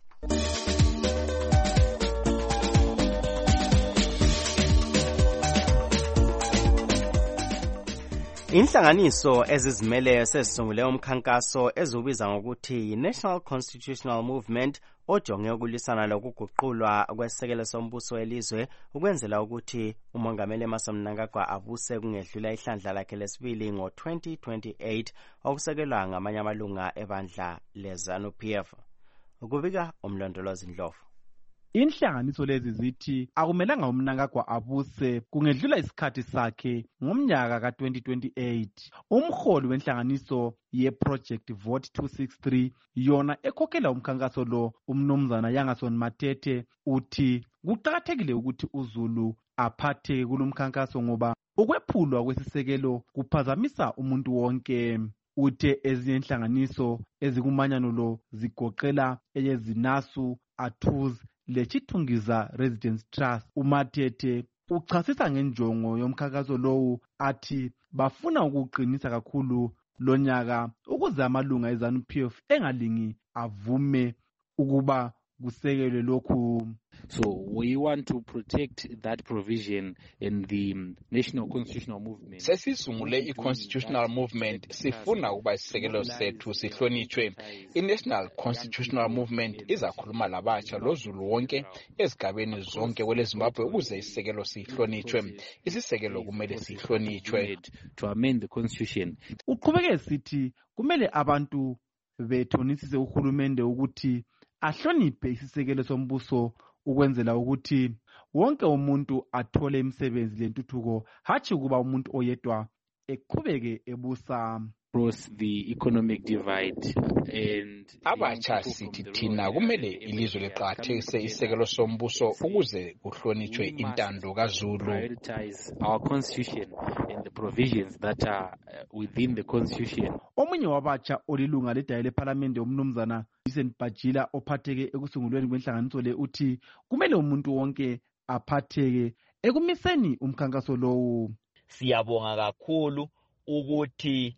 Speaker 21: Inhlanganiso ezizimeleyo sezisungule umkhankaso ezibiza ngokuthi National Constitutional Movement ojonge ukulwisana lokuguqulwa kwesekelo sombuso welizwe ukwenzela ukuthi umongameli Emmerson Mnangagwa avuse kungedlula ihlandla lakhe lesibili ngo-2028 okusekelwa ngamanye amalunga ebandla le-ZANU-PF. Ukubika umlondolozi Ndlovu.
Speaker 3: Inhlanganiso lezi zithi akumelanga uMnangagwa abuse kungedlula isikhathi sakhe ngomnyaka ka-2028. Umholi wenhlanganiso ye-Project Vote 263 yona ekhokhela umkhankaso lo umnumzana Yangason Matete uthi kuqakathekile ukuthi uZulu aphathe kulomkhankaso ngoba ukwephulwa kwesisekelo kuphazamisa umuntu wonke. Uthe ezinye inhlanganiso ezikumanyano lo zigoqela eyezinasu Atuz leChithungiza Residence Trust. uMatete uchasisa ngenjongo yomkhankaso lowu athi bafuna ukuqinisa kakhulu lonyaka ukuze amalunga eZANU-PF engalingi avume ukuba kusekelwe lokhu.
Speaker 5: So we want to protect that provision in the National Constitutional Movement.
Speaker 8: Sesisungule i-Constitutional Movement sifuna ukuba isisekelo sethu sihlonitshwe. I-National Constitutional Movement izakhuluma labatsha loZulu wonke ezigabeni zonke kwele Zimbabwe ukuze isisekelo sihlonitshwe. Isisekelo kumele sihlonitshwe.
Speaker 5: To amend the constitution.
Speaker 3: Uqhubeke sithi kumele abantu bethonisise uhulumende ukuthi ahloniphe isisekelo sombuso ukwenzela ukuthi wonke umuntu athole imisebenzi lentuthuko hathi kuba umuntu oyedwa eqhubeke ebusa.
Speaker 5: Cross the economic divide and
Speaker 8: abatsha sithi thina kumele ilizwe liqakathekise isekelo sombuso ukuze kuhlonitshwe intando kaZulu.
Speaker 5: Prioritize our constitution and the provisions that are within the constitution.
Speaker 3: Omunye wabatsha olilunga ledaya leParliament umnumzana Vincent Bajila ophatheke ekusungulweni kwenhlanganiso le uthi kumele umuntu wonke aphatheke ekumiseni umkhankaso lowu.
Speaker 23: Siyabonga kakhulu ukuthi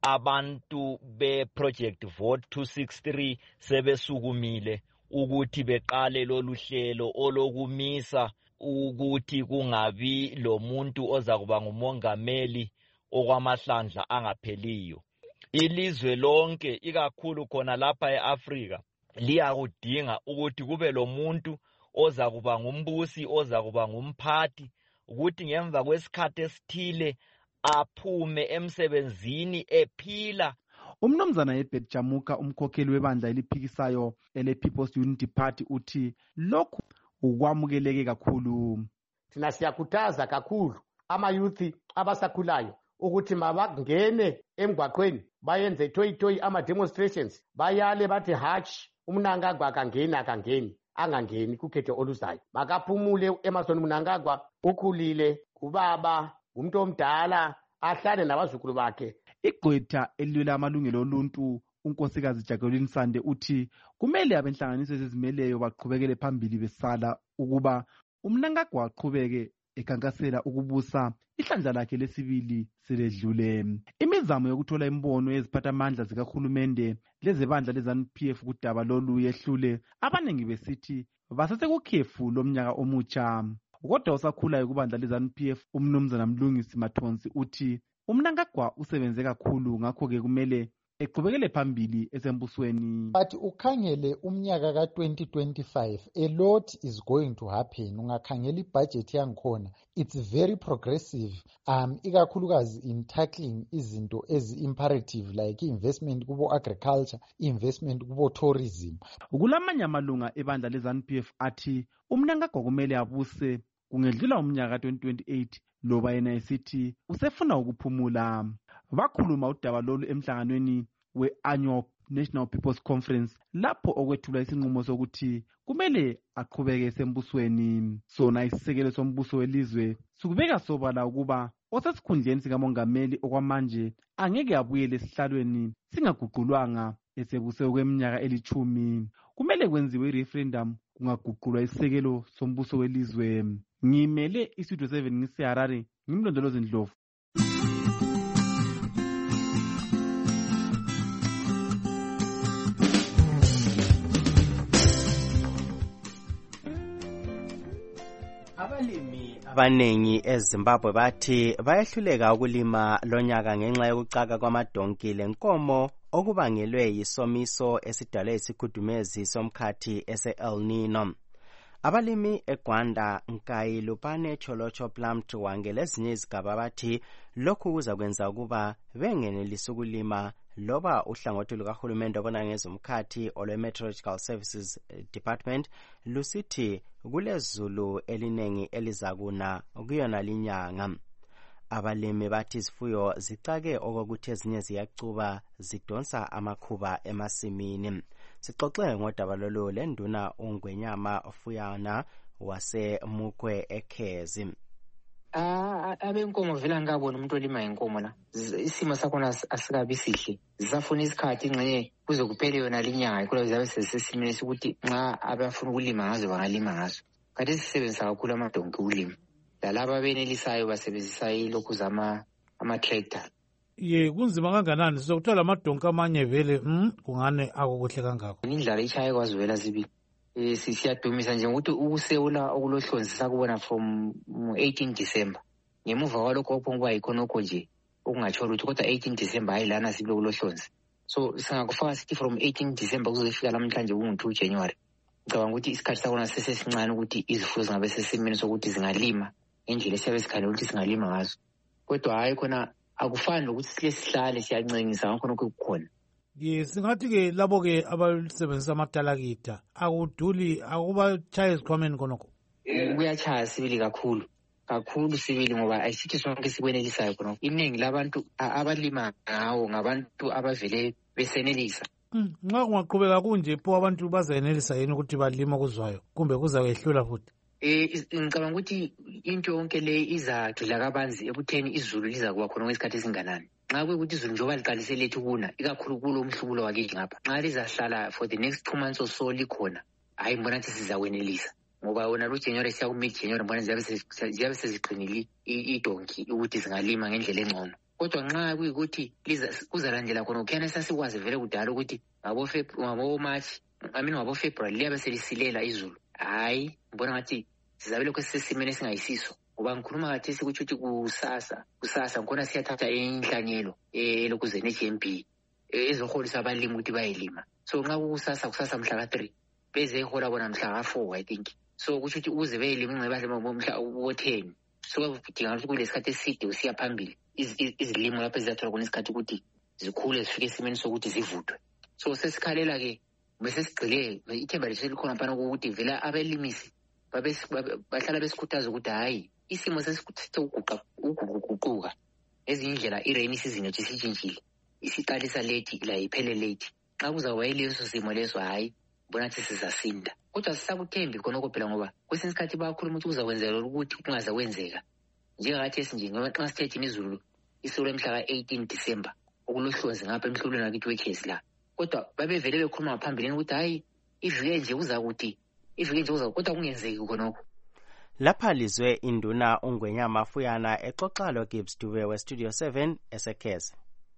Speaker 23: abantu be-Project Vote 263 sebesukumile ukuthi beqale lolu hlelo olokumisa ukuthi kungabi lo muntu oza kuba ngumongameli okwamahlandla angapheliyo. Ilizwe lonke ikakhulu khona lapha eAfrika liyakudinga ukuthi kube lo muntu oza kuba ngumbusi, oza kuba ngumphathi, ukuthi ngemva kwesikhathi esithile aphume emsebenzini ephila.
Speaker 3: Umnumzana Herbert Jamuka umkhokheli webandla eliphikisayo ele-People's Unity Party uthi lokhu ukwamukeleke kakhulu.
Speaker 24: Thina siyakhuthaza kakhulu amayuthi abasakhulayo ukuthi mabangene emgwaqweni bayenze toyi ama-demonstrations bayale bathi hatshi uMnangagwa angangeni kukhetho oluzayo. Makaphumule Emmerson Mnangagwa ukhulile ubaba umuntu omdala ahlale nabazukulu bakhe.
Speaker 3: Igqwetha elilwela amalungelo oluntu unkosikazi Jacqueline Sande uthi kumele abenhlanganiso ezizimeleyo baqhubekele phambili besala ukuba uMnangagwa aqhubeke ekhankasela ukubusa ihlandla lakhe lesibili seledlule. Imizamo yokuthola imbono eziphathamandla zikahulumende lezebandla leZANU-PF kudaba lolu yehlule abanengi besithi basesekukhefu lomnyaka omutsha. Kodwa usakhulayo kubandla leZANU-PF umnumzana Mlungisi Mathonsi uthi uMnangagwa usebenze kakhulu ngakho-ke kumele eqhubekele phambili esembusweni.
Speaker 25: But ukhangele umnyaka ka-2025 a lot is going to happen. Ungakhangela ibudget yankhona it's very progressive ikakhulukazi in tackling izinto ezi-imperative like investment kubo agriculture, investment kubo tourism.
Speaker 3: Kulamanye amalunga ebandla leZANU-PF athi uMnangagwa kumele abuse kungedlula umnyaka ka-2028 loba yena esithi usefuna ukuphumula. Bakhuluma udaba lolu emhlanganweni we-annual National People's Conference lapho okwethula isinqumo sokuthi kumele aqhubeke esembusweni. Sona isisekelo sombuso welizwe sikubeka sobala ukuba osesikhundleni sikamongameli okwamanje angeke abuyele esihlalweni singaguqulwanga esebuse kweminyaka 10. Kumele kwenziwe i-referendum kungaguqulwa isisekelo sombuso welizwe. Ngimele iStudio 7 ngiseHarare, ngimlondolozi Ndlovu.
Speaker 21: Abalimi abanengi eZimbabwe bathi bayahluleka ukulima lonyaka ngenxa yokucaka kwamadonki lenkomo okubangelwe yisomiso esidalwe isikhudumezi somkhathi ese-El Nino. Abalimi eGwanda, Nkayi, Lupane, Cholocho, Plumtree, Wange lezinye izigaba bathi lokhu kuzakwenza ukuba bengenelisi ukulima loba uhlangothi lukahulumende obona ngezomkhathi olwe-Meteorological Services Department lusithi kulezulu elinengi elizakuna kuyona linyanga. Abalimi bathi izifuyo zicake okokuthi ezinye ziyacuba zidonsa amakhuba emasimini. Sixoxe ngodaba lolu lenduna uNgwenyama Fuyana waseMukwe eKhezi.
Speaker 2: Abenkomo vela ngabona umuntu olima inkomo la. Isimo sakhona asikabi sihle. Zisafuna isikhathi ngcenye kuze kuphele yona linyanga ikho zabe sesimene ukuthi nxa abafuna ukulima ngazo bangalima ngazo. Kanti sisebenzisa kakhulu amadonki ukulima. Lalaba benelisayo basebenzisa ilokhu zama tractor.
Speaker 18: Ye kunzima kanganani sizokuthola amadonki amanye vele kungane akukuhle kangako.
Speaker 2: Indlela ichaye kwazivela zibi. Siyadumisa nje ukuthi ukusewula okulohlonzi sakubona from 18 December. Ngemuva kwalokho ophongwa ikhonokho nje okungatsho ukuthi kodwa 18 December hayi lana sibe kulohlonzi. So singakufaka sithi from 18 December kuzofika namhlanje ku2 January. Ngicabanga ukuthi isikhathi sakona sesesincane ukuthi izifuyo zingabe sesimeni sokuthi zingalima endlela esiyabe sikhale ukuthi singalima ngazo. Kodwa hayi khona akufani ukuthi sike sihlale siyancengisa ngakho nokukhona.
Speaker 18: Singathi-ke labo-ke abasebenzisa amatalakita akuduli akubatshaya ezikhwameni khonokho.
Speaker 2: Kuyatshaya sibili kakhulu sibili ngoba ayisithi sonke sikwenelisayo khonokho. Iningi labantu abalima ngawo ngabantu abavele besenelisa.
Speaker 18: Nxa kungaqhubeka kunje pho abantu bazayenelisa yini ukuthi balima kuzwayo kumbe kuzawehlula futhi?
Speaker 2: Ngicabanga ukuthi into yonke le izagxila kabanzi ekutheni izulu liza kuba khona ngesikhathi esinganani. Nxa kuyikuthi izulu njengoba liqalise lethu kuna ikakhulu kulo umhlubulo wakithi ngapha nxa lizahlala for the next 2 months or so likhona hayi mbona ukuthi sizawenelisa ngoba wona lo January siya ku mid January mbona ziyabe seziqinile idonki ukuthi zingalima ngendlela engcono. Kodwa nxa kuyikuthi kuzalandela khona ukuyana sasikwazi vele kudala ukuthi ngabo March ngabo February liyabe selisilela izulu hayi mbona ngathi sizabele kwesisimene singayisiso. Ngoba ngikhuluma kathesi ukuthi uthi kusasa ngkhona siyathatha inhlanyelo elokuze ne-GMB ezoholisa abalimi ukuthi bayelima. So nxa kusasa mhla ka3 beze ehola bona mhla ka4 I think. So kusho ukuthi uze beyelima ingcebe mhla u10. So kudinga ukuthi kule sikhathi eside usiya phambili izilimo lapho ziyathola khona isikhathi ukuthi zikhule zifike esimeni sokuthi zivuthwe. So sesikhalela ke bese sigcile ithemba leselikhona phana ukuthi vela abelimisi bahlala besikhuthaza ukuthi hayi isimo sesikuthithe ukuguquka ezinye indlela i-rainy season yethu sitshintshile isiqalisa late la iphele late. Xa kuzawuba yileso simo leso hayi mbona ukuthi sizasinda kodwa sisakuthembi khonokho phela ngoba kwesinye isikhathi bayakhuluma ukuthi kuzakwenzela ukuthi kungaza kwenzeka njengakathi esinje ngoba xa sithethini izulu isolo emhla ka-18 December okulohlonzi ngapha emhlulweni wakithi wekhezi la kodwa babevele bekhuluma ngaphambilini ukuthi hayi ivike nje kuzakuthi kodwa kungenzeki khonokho.
Speaker 21: Lapha lizwe induna uNgwenyama Fuyana exoxa lo Gibbs Dube weStudio 7 eseKhezi.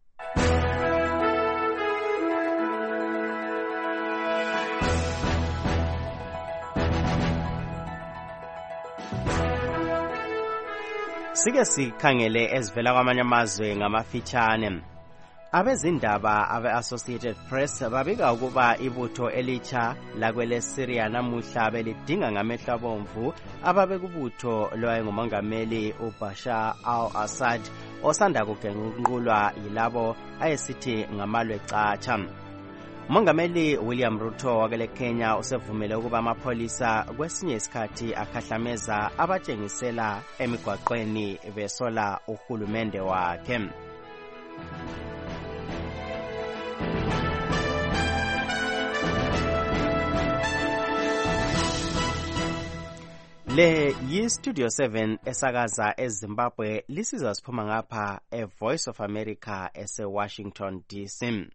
Speaker 21: Sike sikhangele ezivela kwamanye amazwe ngamafitshane. Abezindaba abe-Associated Press babika ukuba ibutho elitsha lakwele Syria namuhla belidinga ngamehlo abomvu ababekubutho lwayengumongameli uBashar al-Assad osanda kugenqulwa yilabo ayesithi ngamalwe catsha. Umongameli William Ruto wakele Kenya usevumele ukuba amapholisa kwesinye isikhathi akhahlameza abatshengisela emigwaqweni besola uhulumende wakhe. Le yi-Studio 7 esakaza eZimbabwe lisizwa siphuma ngapha e-Voice of America ese-Washington DC.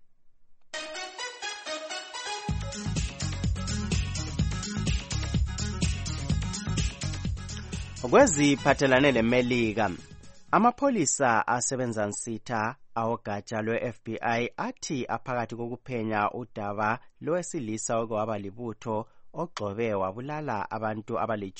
Speaker 21: Kweziphathelane leMelika, amapholisa asebenza nsitha awogatsha lwe-FBI athi aphakathi kokuphenya udaba lowesilisa okwaba libutho ogxobe wabulala abantu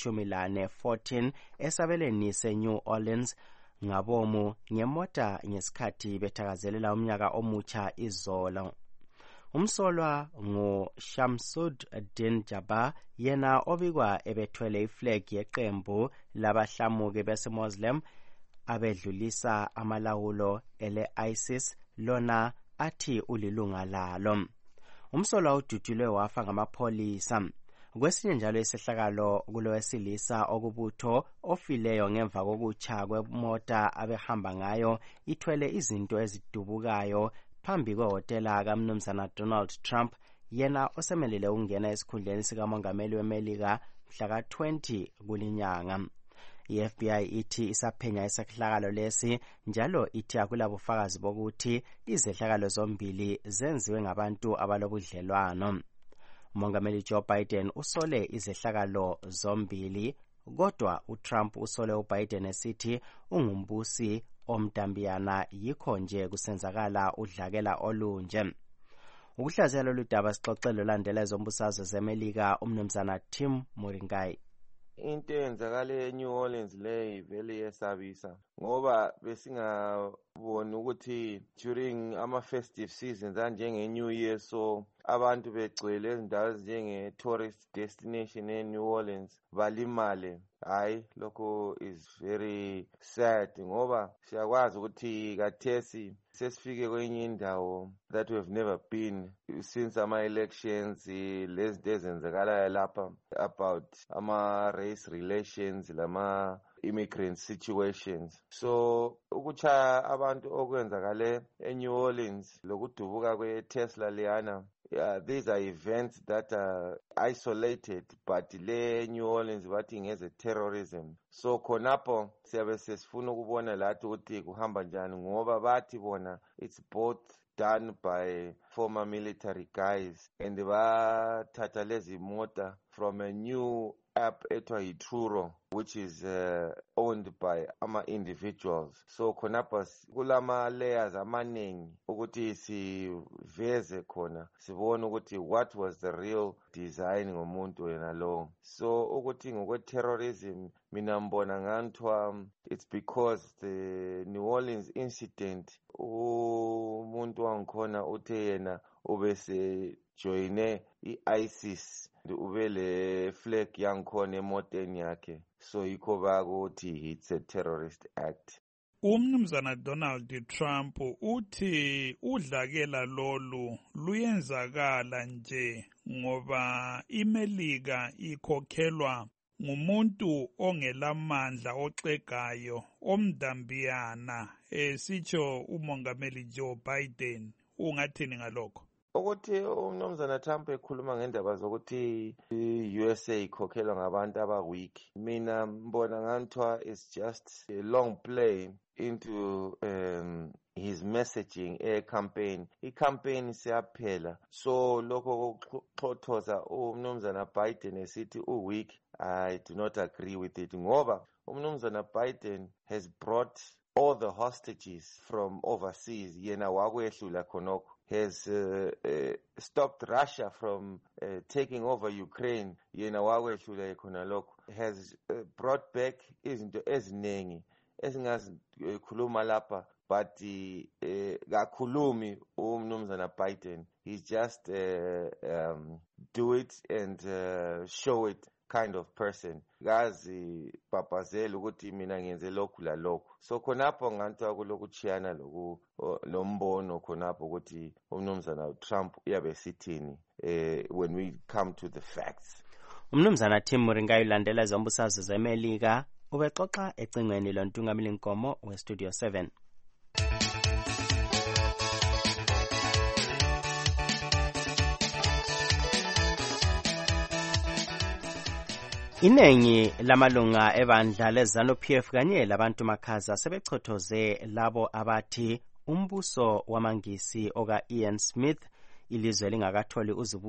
Speaker 21: abali-14 esabelweni se-New Orleans ngabomu ngemota ngesikhathi bethakazelela umnyaka omutsha izolo. Umsolwa nguShamsud Din Jabbar, yena obikwa ebethwele iflag yeqembu labahlamuki bese-Muslim abedlulisa amalawulo ele-ISIS, lona athi ulilunga lalo. Umsolwa udutshulwe wafa ngamapholisa. Kwesinye njalo isehlakalo kulowesilisa okubutho ofileyo ngemva kokutsha kwemota abehamba ngayo ithwele izinto ezidubukayo phambi kwehotela kaMnumzana Donald Trump, yena osemelele ukungena esikhundleni sikamongameli weMelika mhla ka-20 kulinyanga. I-FBI ithi isaphenya isehlakalo lesi, njalo ithi akulabufakazi bokuthi izehlakalo zombili zenziwe ngabantu abalobudlelwano. Umongameli Joe Biden usole izehlakalo zombili, kodwa uTrump usole uBiden esithi ungumbusi omdambiyana, yikho nje kusenzakala udlakela olunje. Ukuhlaziyela lolu daba sixoxele olandela ezombusazwe zeMelika uMnumzana Tim Moringai.
Speaker 6: Into eyenzakale eNew Orleans le vele yesabisa ngoba besingaboni ukuthi during ama-festive seasons anjenge-New Year so abantu begcwele ezindawo ezinjenge-tourist destination eNew Orleans balimale. Hayi, lokho is very sad ngoba siyakwazi ukuthi kathesi sesifike kwenye indawo that we have never been since ama-elections, lezinto ezenzakalayo lapha about ama-race relations lama-immigrant situations. So ukutshaya abantu okwenzakale eNew Orleans lokudubuka kwe-Tesla liyana, these are events that are isolated, but le New Orleans bathi ngeze terrorism. So khonapho siyabe sesifuna ukubona lathi ukuthi kuhamba njani ngoba bathi bona it's both done by former military guys and bathatha lezi mota from a new app etwa Truro, which is owned by ama-individuals. So khonapha kulama layers amaningi ukuthi siveze khona sibone ukuthi what was the real design ngomuntu yena lo. So ukuthi ngokwe-terrorism mina mbona nganthiwa it's because the New Orleans incident umuntu wangikhona uthe yena ubese joine i-ISIS ube le flag yangikhona emoteni yakhe, so yikho bakuthi it's a terrorist act.
Speaker 7: Umnumzana Donald Trump uthi udlakela lolu luyenzakala nje ngoba iMelika ikhokhelwa ngumuntu ongelamandla oxegayo omdambiyana, sitsho umongameli Joe Biden. Ungathini ngalokho?
Speaker 6: Ukuthi umnumzana Trump ekhuluma ngendaba zokuthi i-USA ikhokhelwa ngabantu aba-weak, mina mbona nganthiwa is just a long play into his messaging campaign. I-campaign siyaphela, so lokho kokuxhothoza umnumzana Biden esithi u-weak, I do not agree with it ngoba umnumzana Biden has brought all the hostages from overseas, yena wakwehlula khonokho, has stopped Russia from taking over Ukraine, yena wakwehlula khona lokho, has brought back izinto eziningi esingazikhuluma lapha, but kakhulumi umnumzana Biden. He just do it and show it kind of person. Gazi papazela ukuthi mina ngenze lokhu la lokhu. So khonapho nganthiwa kulokuchiyana lombono khonapho ukuthi umnumzana Trump uyabe sithini when we come to the facts.
Speaker 21: Umnumzana Tim Moringai ulandela zombusazwe zeMelika ubexoxa ecingweni lontungameli Nkomo weStudio 7. Iningi lamalunga ebandla leZANU-PF kanye labantu makhaza sebechothoze labo abathi umbuso wamangisi oka Ian Smith ilizwe lingakatholi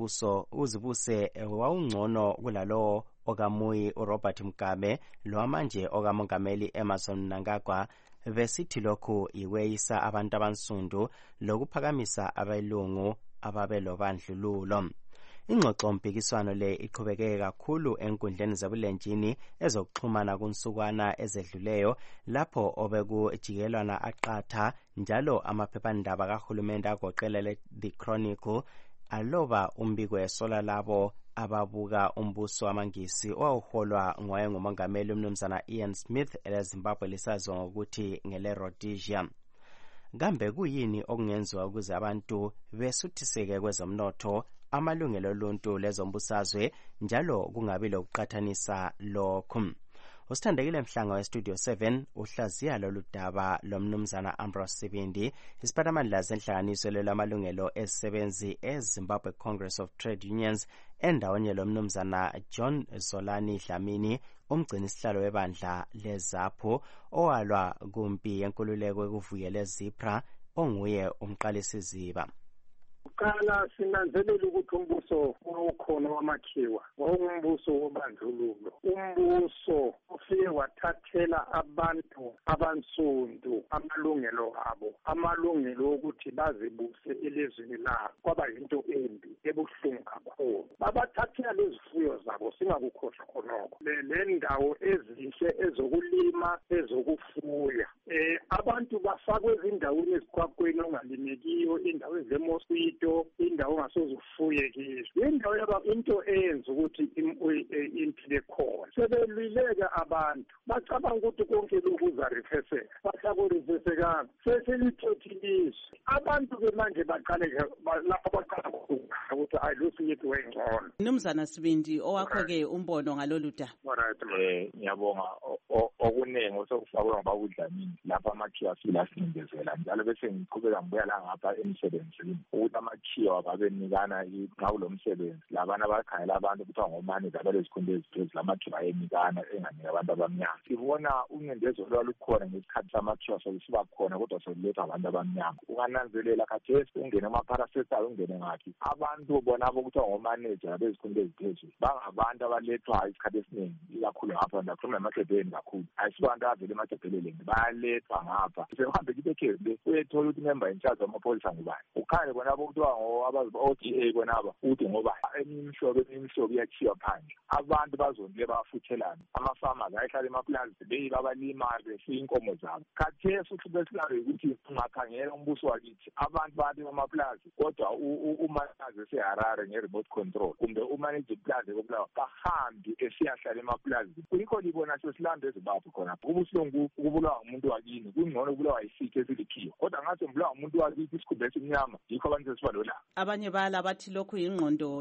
Speaker 21: uzibuse wawungcono kulalo okamuyi uRobert Mugabe lo manje okamongameli Emmerson Mnangagwa besithi lokhu iweyisa abantu abansundu lokuphakamisa abelungu ababelobandlululo. Ingxoxo mpikiswano le iqhubeke kakhulu enkundleni zabulenjini ezokuxhumana kunsukwana ezedluleyo lapho obekujikelwana aqatha njalo amaphephandaba kahulumende agoqela The Chronicle aloba umbiko esola labo ababuka umbuso wamangisi owawuholwa ngoyengumongameli umnumzana Ian Smith eleZimbabwe lisaziwa ngokuthi ngele Rhodesia. Kambe kuyini okungenziwa ukuze abantu besuthiseke kwezomnotho, amalungelo oluntu lezombusazwe njalo kungabi lokuqathanisa lokhu? Usithandekile Mhlanga weStudio 7 uhlaziya lolu daba lomnumzana Ambrose Sibindi, isiphathamandla senhlanganiso lelamalungelo ezisebenzi eZimbabwe Congress of Trade Unions, endawonye lomnumzana John Zolani Dlamini, umgcini sihlalo webandla leZAPU owalwa kumpi yenkululeko ekuvuyele ZIPRA, onguye umqalisiziba.
Speaker 1: Ukala sinanzelela ukuthi umbuso ukhona wamakhiwa wawumbuso wobandlululo, umbuso ufike wathathela abantu abansundu amalungelo abo, amalungelo ukuthi bazibuse elizweni labo. Kwaba yinto embi ebuhlungu kakhulu. Babathathela lezifuyo zabo, singakukhohlwa khonokho. Le ndawo ezinhle ezokulima ezokufuya, abantu bafakwe ezindaweni ezikwakweni ongalimekiyo, indawo ezemosquito, indawo ongasoze ufuye kizo. Indawo yaba into eyenza ukuthi impilo khona. Sebelileka abantu bacabanga ukuthi konke lokhu kuzarefeseka, basakurefesekanga. Seselithethilizwe abantu ke manje baqale lapho baqala ukuthi ayilosiyethi wengcono.
Speaker 20: Mnumzana Sibindi, owakho-ke umbono ngalolu daba?
Speaker 9: Ngiyabonga okuningi osokufakwe ngabakudlamini lapha amakhiwa silasinindezela njalo bese ngiqhubeka ngibuya la ngapha emsebenzini ukuthi amakhiwa babenikana nxa kulo msebenzi labana abakhangela abantu kuthiwa ngomaneza abalezikhundla eziphezulu lamakhiwa ayenikana enganika abantu abamnyama. Sibona uncindezelo olwalukhona ngesikhathi samakhiwa solusiba khona kodwa soluletha abantu abamnyama. Ungananzelela khathesi ungene amaparasetari ungene ngaphi abantu bona abo kuthiwa ngomaneza abezikhundla eziphezulu bangabantu abalethwayo isikhathi esiningi ikakhulu ngapha ndakhuluma emaqedeni kakhulu ayisibantu avele emaqedeleleni bayalethwa ngapha sehambe kibekhe uyethola ukuthi member incharge wamapholisa ngubani ukhanye bona abo kuthiwa o-ODA bonaba ukuthi ngoba imihlobo iyakhiwa phandle abantu bazondile bafuthelana amafama ayihlala emaplazi beyiba abalimayo befuya inkomo zabo. Khathesi uhlupho silalo ukuthi ungakhangela umbuso wakithi abantu bathi emaplazi kodwa umanazi eseHarare nge-remote control kumbe umanage plazi kokulwa bahambi esiyahlala emaplazi kuyikho libona sesilambe eZimbabwe khona ubuhlungu ukubulawa umuntu wakini kungcono ukubulawa yisithi esilikhiyo kodwa ngathi mbulawa umuntu wakithi isikhumba esimnyama yikho abantu sesibalola.
Speaker 20: Abanye bala bathi lokhu ingqondo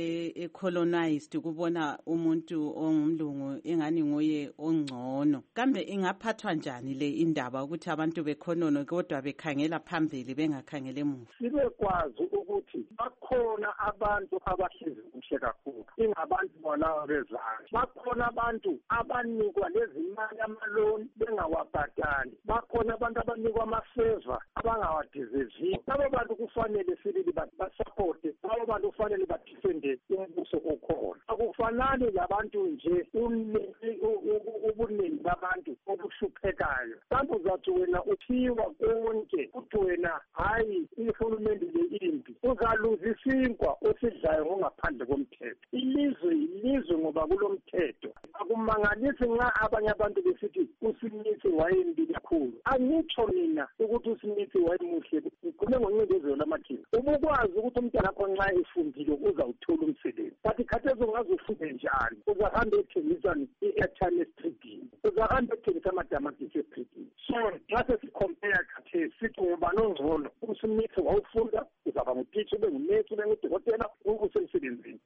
Speaker 20: ye-colonized kubona umuntu ongumlungu engani nguye ongcono. Kambe ingaphathwa njani le indaba ukuthi abantu bekhonono kodwa bekhangela phambili bengakhangele emuva?
Speaker 1: Sibekwazi ukuthi bakhona abantu abahlezi kuhle kakhulu ingabantu bona bezansi. Bakhona abantu abanikwa lezimali amaloni bengawabhadali. Bakhona abantu abanikwa amafeva abangawadeservi. Labo bantu kufanele sibili basupporte. Labo bantu kufanele badefende umbuso okhona. Akufanani labantu nje ubuningi babantu obuhluphekayo. Kambe uzathi wena uthiwa konke uthi wena hayi ihulumende le impi uzaluza isinkwa osidlayo ngaphandle komthetho. Ilizwe ngoba kulomthetho. Akumangalisi nxa abanye abantu besithi uSmith wayembi kakhulu. Angitsho mina ukuthi uSmith wayemuhle kume ngoncindezelo lamakhiwa. Ubukwazi ukuthi umntwana wakho nxa efundile uzawuthola umsebenzi. But khathesi ungazufunde njani? Uzahamba ethengisa i-airtime estribhini. Uzahamba ethengisa amadamatisi estribhini. So nxa sesicompare khathesi sithi ngubani ongcono. uSmith wawufunda uzaba ngutitsha ube ngunesi ube ngudokotela usemsebenzini.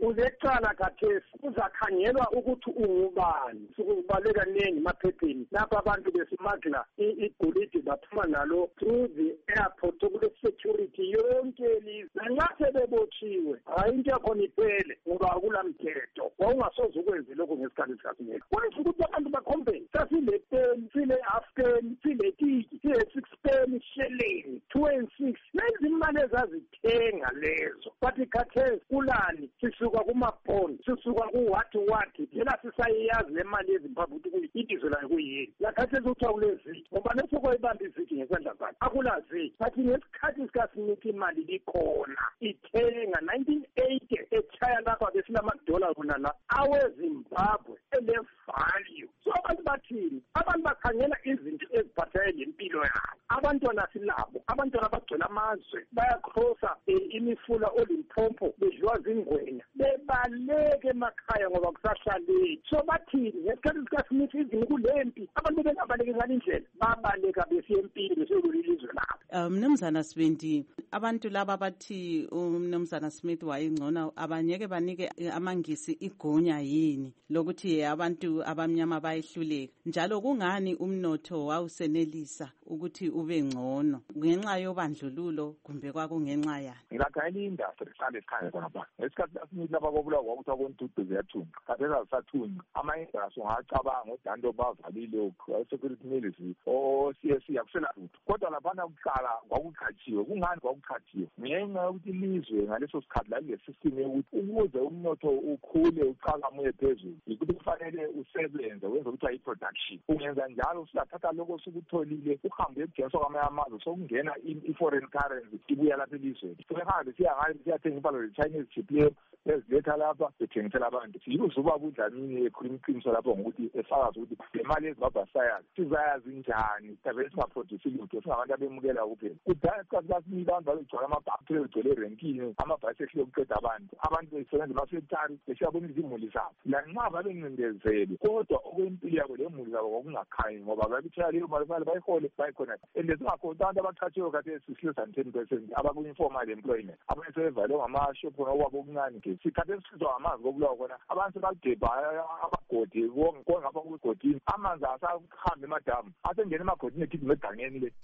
Speaker 1: ulecala kathesi uzakhangelwa ukuthi ungubani sikubaleka nengi emaphepheni lapha abantu besimagla igolide baphuma nalo through the airport kule security yonke elizwe lanxa sebebotshiwe hayi into yakhona iphele ngoba akulamthetho wawungasoze ukwenze lokho ngesikhathi sikasimele kwenza ukuthi abantu bakhompeni sasile 10 sile half 10 sile tiki sile 6 pen shelling 2 and 6 lezi imali ezazithenga lezo bathi khathesi kulani sisuka kumabhoni sisuka kuwhat phela sisayazi le mali yeZimbabwe ukuthi ibizo layo kuyini lakhathesi ukuthi akuleziki ngoba nesokoyibamba iziki ngesandla sakhe akulazi bathi ngesikhathi sikasinika imali likhona ithenga 1980 echaya lapha besinamadola wona la aweZimbabwe ele-value so abantu bathini abantu bakhangela izinto eziphathelene nempilo yabo abantwana silabo abantwana bagcwele amazwe bayakrosa imifula oLimpopo bedliwa zingwenya bebaleke emakhaya ngoba kusahlaleki so bathini ngesikhathi sikasinika izini kulempi abantu bengabaleki ngalindlela babaleka besiya empini besekulilizwe lapho
Speaker 20: Mnumzana Sibindi abantu laba bathi uMnumzana Smith wayengcona abanyeke banike amangisi igunya yini lokuthi abantu abamnyama bayehluleka njalo kungani umnotho wawusenelisa ukuthi ube ngcono ngenxa yobandlululo kumbe kwakungenxa yani
Speaker 9: ngilakhayela industry siqale sikhanye khona pha ngesikhathi asinika laba kobulawa kwakuthi akontudu ziyathunga khathesi azisathunywa ama-industry ungacabanga udanto bavalile security military o-CSC akusela lutho kodwa laphana kuqala kwakuqhatshiwe kungani kwakuqhatshiwe ngenxa yokuthi ilizwe ngaleso sikhathi lalile-system yokuthi ukuze umnotho ukhule uqhakamuye phezulu yikuthi kufanele usebenze wenze ukuthi ayi-production ungenza njalo usathatha lokho sukutholile uhambe ekujenswa kwamanye amazwe sokungena i-foreign currency ibuya lapha elizweni sebehambe siyathenga impalo le-Chinese chip leyo eziletha lapha bethengisela abantu yikuzuba budlamini ekhuluma iqiniso lapho ngokuthi efakazi ukuthi le mali eZimbabwe sayazi sizayazi njani vele singaproduce lutho singabantu abemukela kuphela kudala isikhathi basinika abantu babegcwala amabhaktheri begcwele erenkini amabhayisekile okuqeda abantu besebenza emafektari besiyabona izimuli zabo lanxa babencindezele kodwa okwempilo yabo le muli zabo kwakungakhanyi ngoba babethela leyo mali kumele bayihole bayikhona and zingakhona abantu abachatshiwe khathesi less than 10% abaku-informal employment abanye sebevalwe ngamashophu okwabo okuncane ke sikhathi esisizwa ngamanzi kokulawa khona abantu bagebha amagodi ngapha kwegodini amanzi asahambe emadamu asengena emagodini egidima egangeni le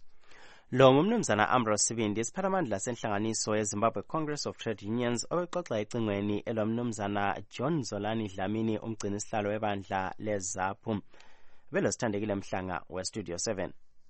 Speaker 21: lo ngumnumzana Ambrose Sibindi isipharamandla senhlanganiso yeZimbabwe Congress of Trade Unions obexoxa ecingweni elomnumzana John Zolani Dlamini umgcini sihlalo webandla leZAPU belosithandekile Mhlanga weStudio 7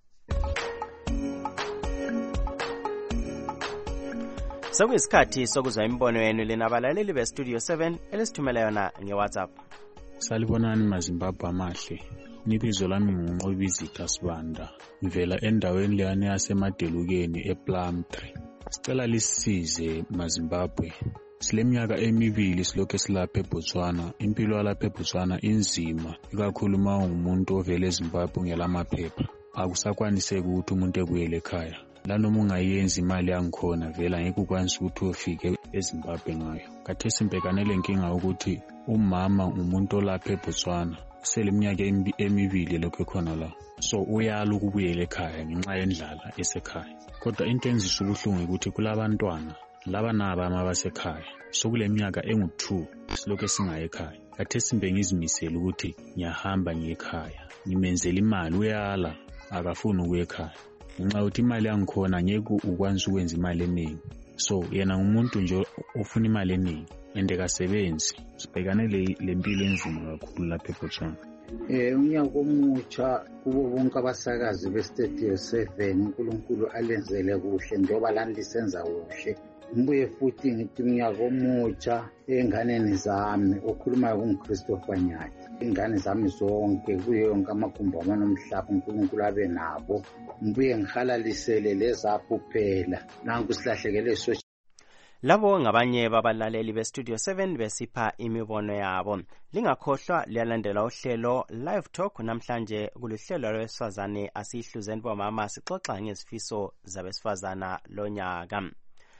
Speaker 21: Sokuyisikhathi sokuzwa imibono yenu lenabalaleli beStudio 7 elisithumela yona ngeWhatsApp.
Speaker 10: Salibonani maZimbabwe amahle. Nibizo lami nguNqobizitha Sibanda. Ngivela endaweni leyana yasemadelukeni ePlumtree. Sicela lisize maZimbabwe. Sileminyaka emibili silokho silapha eBotswana. Impilo yalapha eBotswana inzima, ikakhulu uma ungumuntu ovela eZimbabwe ngelamaphepha. Akusakwaniseki ukuthi umuntu ekuyele ekhaya. Lanoma ungayenza imali yangikhona vela ngeke ukwanise ukuthi ufike eZimbabwe ngayo. Khathesi mbhekane lenkinga ukuthi umama umuntu olapha eBotswana seleminyaka emibili lokho khona la. So uyala ukubuyela ekhaya ngenxa yendlala esekhaya. Kodwa into enzisa ubuhlungu ukuthi kulabantwana laba naba abasekhaya. So kuleminyaka engu2 silokho singaye ekhaya. Khathesi bengizimisela ukuthi ngiyahamba ngiyekhaya. Ngimenzela imali uyala akafuni ukuya ekhaya. Ngenxa yokuthi imali yangikhona ngeke ukwanise ukwenza imali eningi. So yena ngumuntu nje ufuna imali eningi endekasebenzi. Sibhekane lempilo enzima kakhulu lapha eBotswana.
Speaker 11: Unyaka omutsha kubo bonke abasakazi beStudio 7 uNkulunkulu alenzele kuhle njengoba lani lisenza kuhle. Ngibuye futhi ngithi unyaka omutsha enganeni zami okhuluma kuChristopher Nyati. Ingane zami zonke kuyo yonke amagumbi amanomhlaba uNkulunkulu abe nabo. Ngibuye ngihalalisele leZAPU kuphela. Nanku silahlekele so
Speaker 21: Labo ngabanye babalaleli beStudio 7 besipha imibono yabo. Lingakhohlwa liyalandela uhlelo Live Talk namhlanje kuluhlelo lwesifazane asihluzeni bomama sixoxa ngezifiso zabesifazana lonyaka.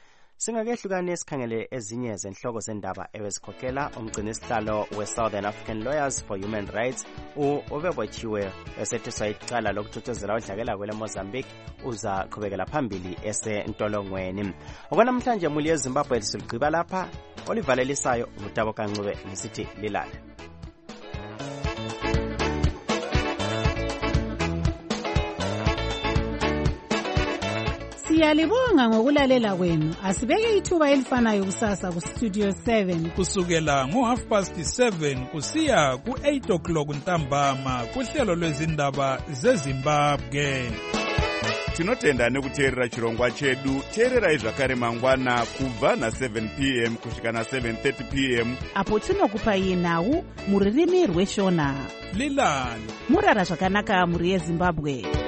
Speaker 21: Singakehlukane sikhangele ezinye zenhloko zendaba ebezikhokhela umgcinisihlalo we-Southern African Lawyers for Human Rights ubebotshiwe esethiswa icala lokuthuthuzela udlakela kwele Mozambique uza qhubekela phambili esentolongweni. Okwanamhlanje muli yeZimbabwe siligqiba lapha. Olivalelisayo ngutabo kancube ngisithi lilale.
Speaker 12: Siyalibonga ngokulalela kwenu. Asibeke ithuba elifanayo kusasa ku Studio 7
Speaker 7: kusukela ngo7:30 kusiya ku8 ntambama kuhlelo lwezindaba zeZimbabwe.
Speaker 13: Tinotenda nekuteerera chirongwa chedu. Teererai zvakare mangwana kubva na7 p.m. kusvika na7:30 p.m.
Speaker 12: apo tinokupai nhau muririmi rweshona.
Speaker 7: Lilani
Speaker 12: murara zvakanaka muri yeZimbabwe.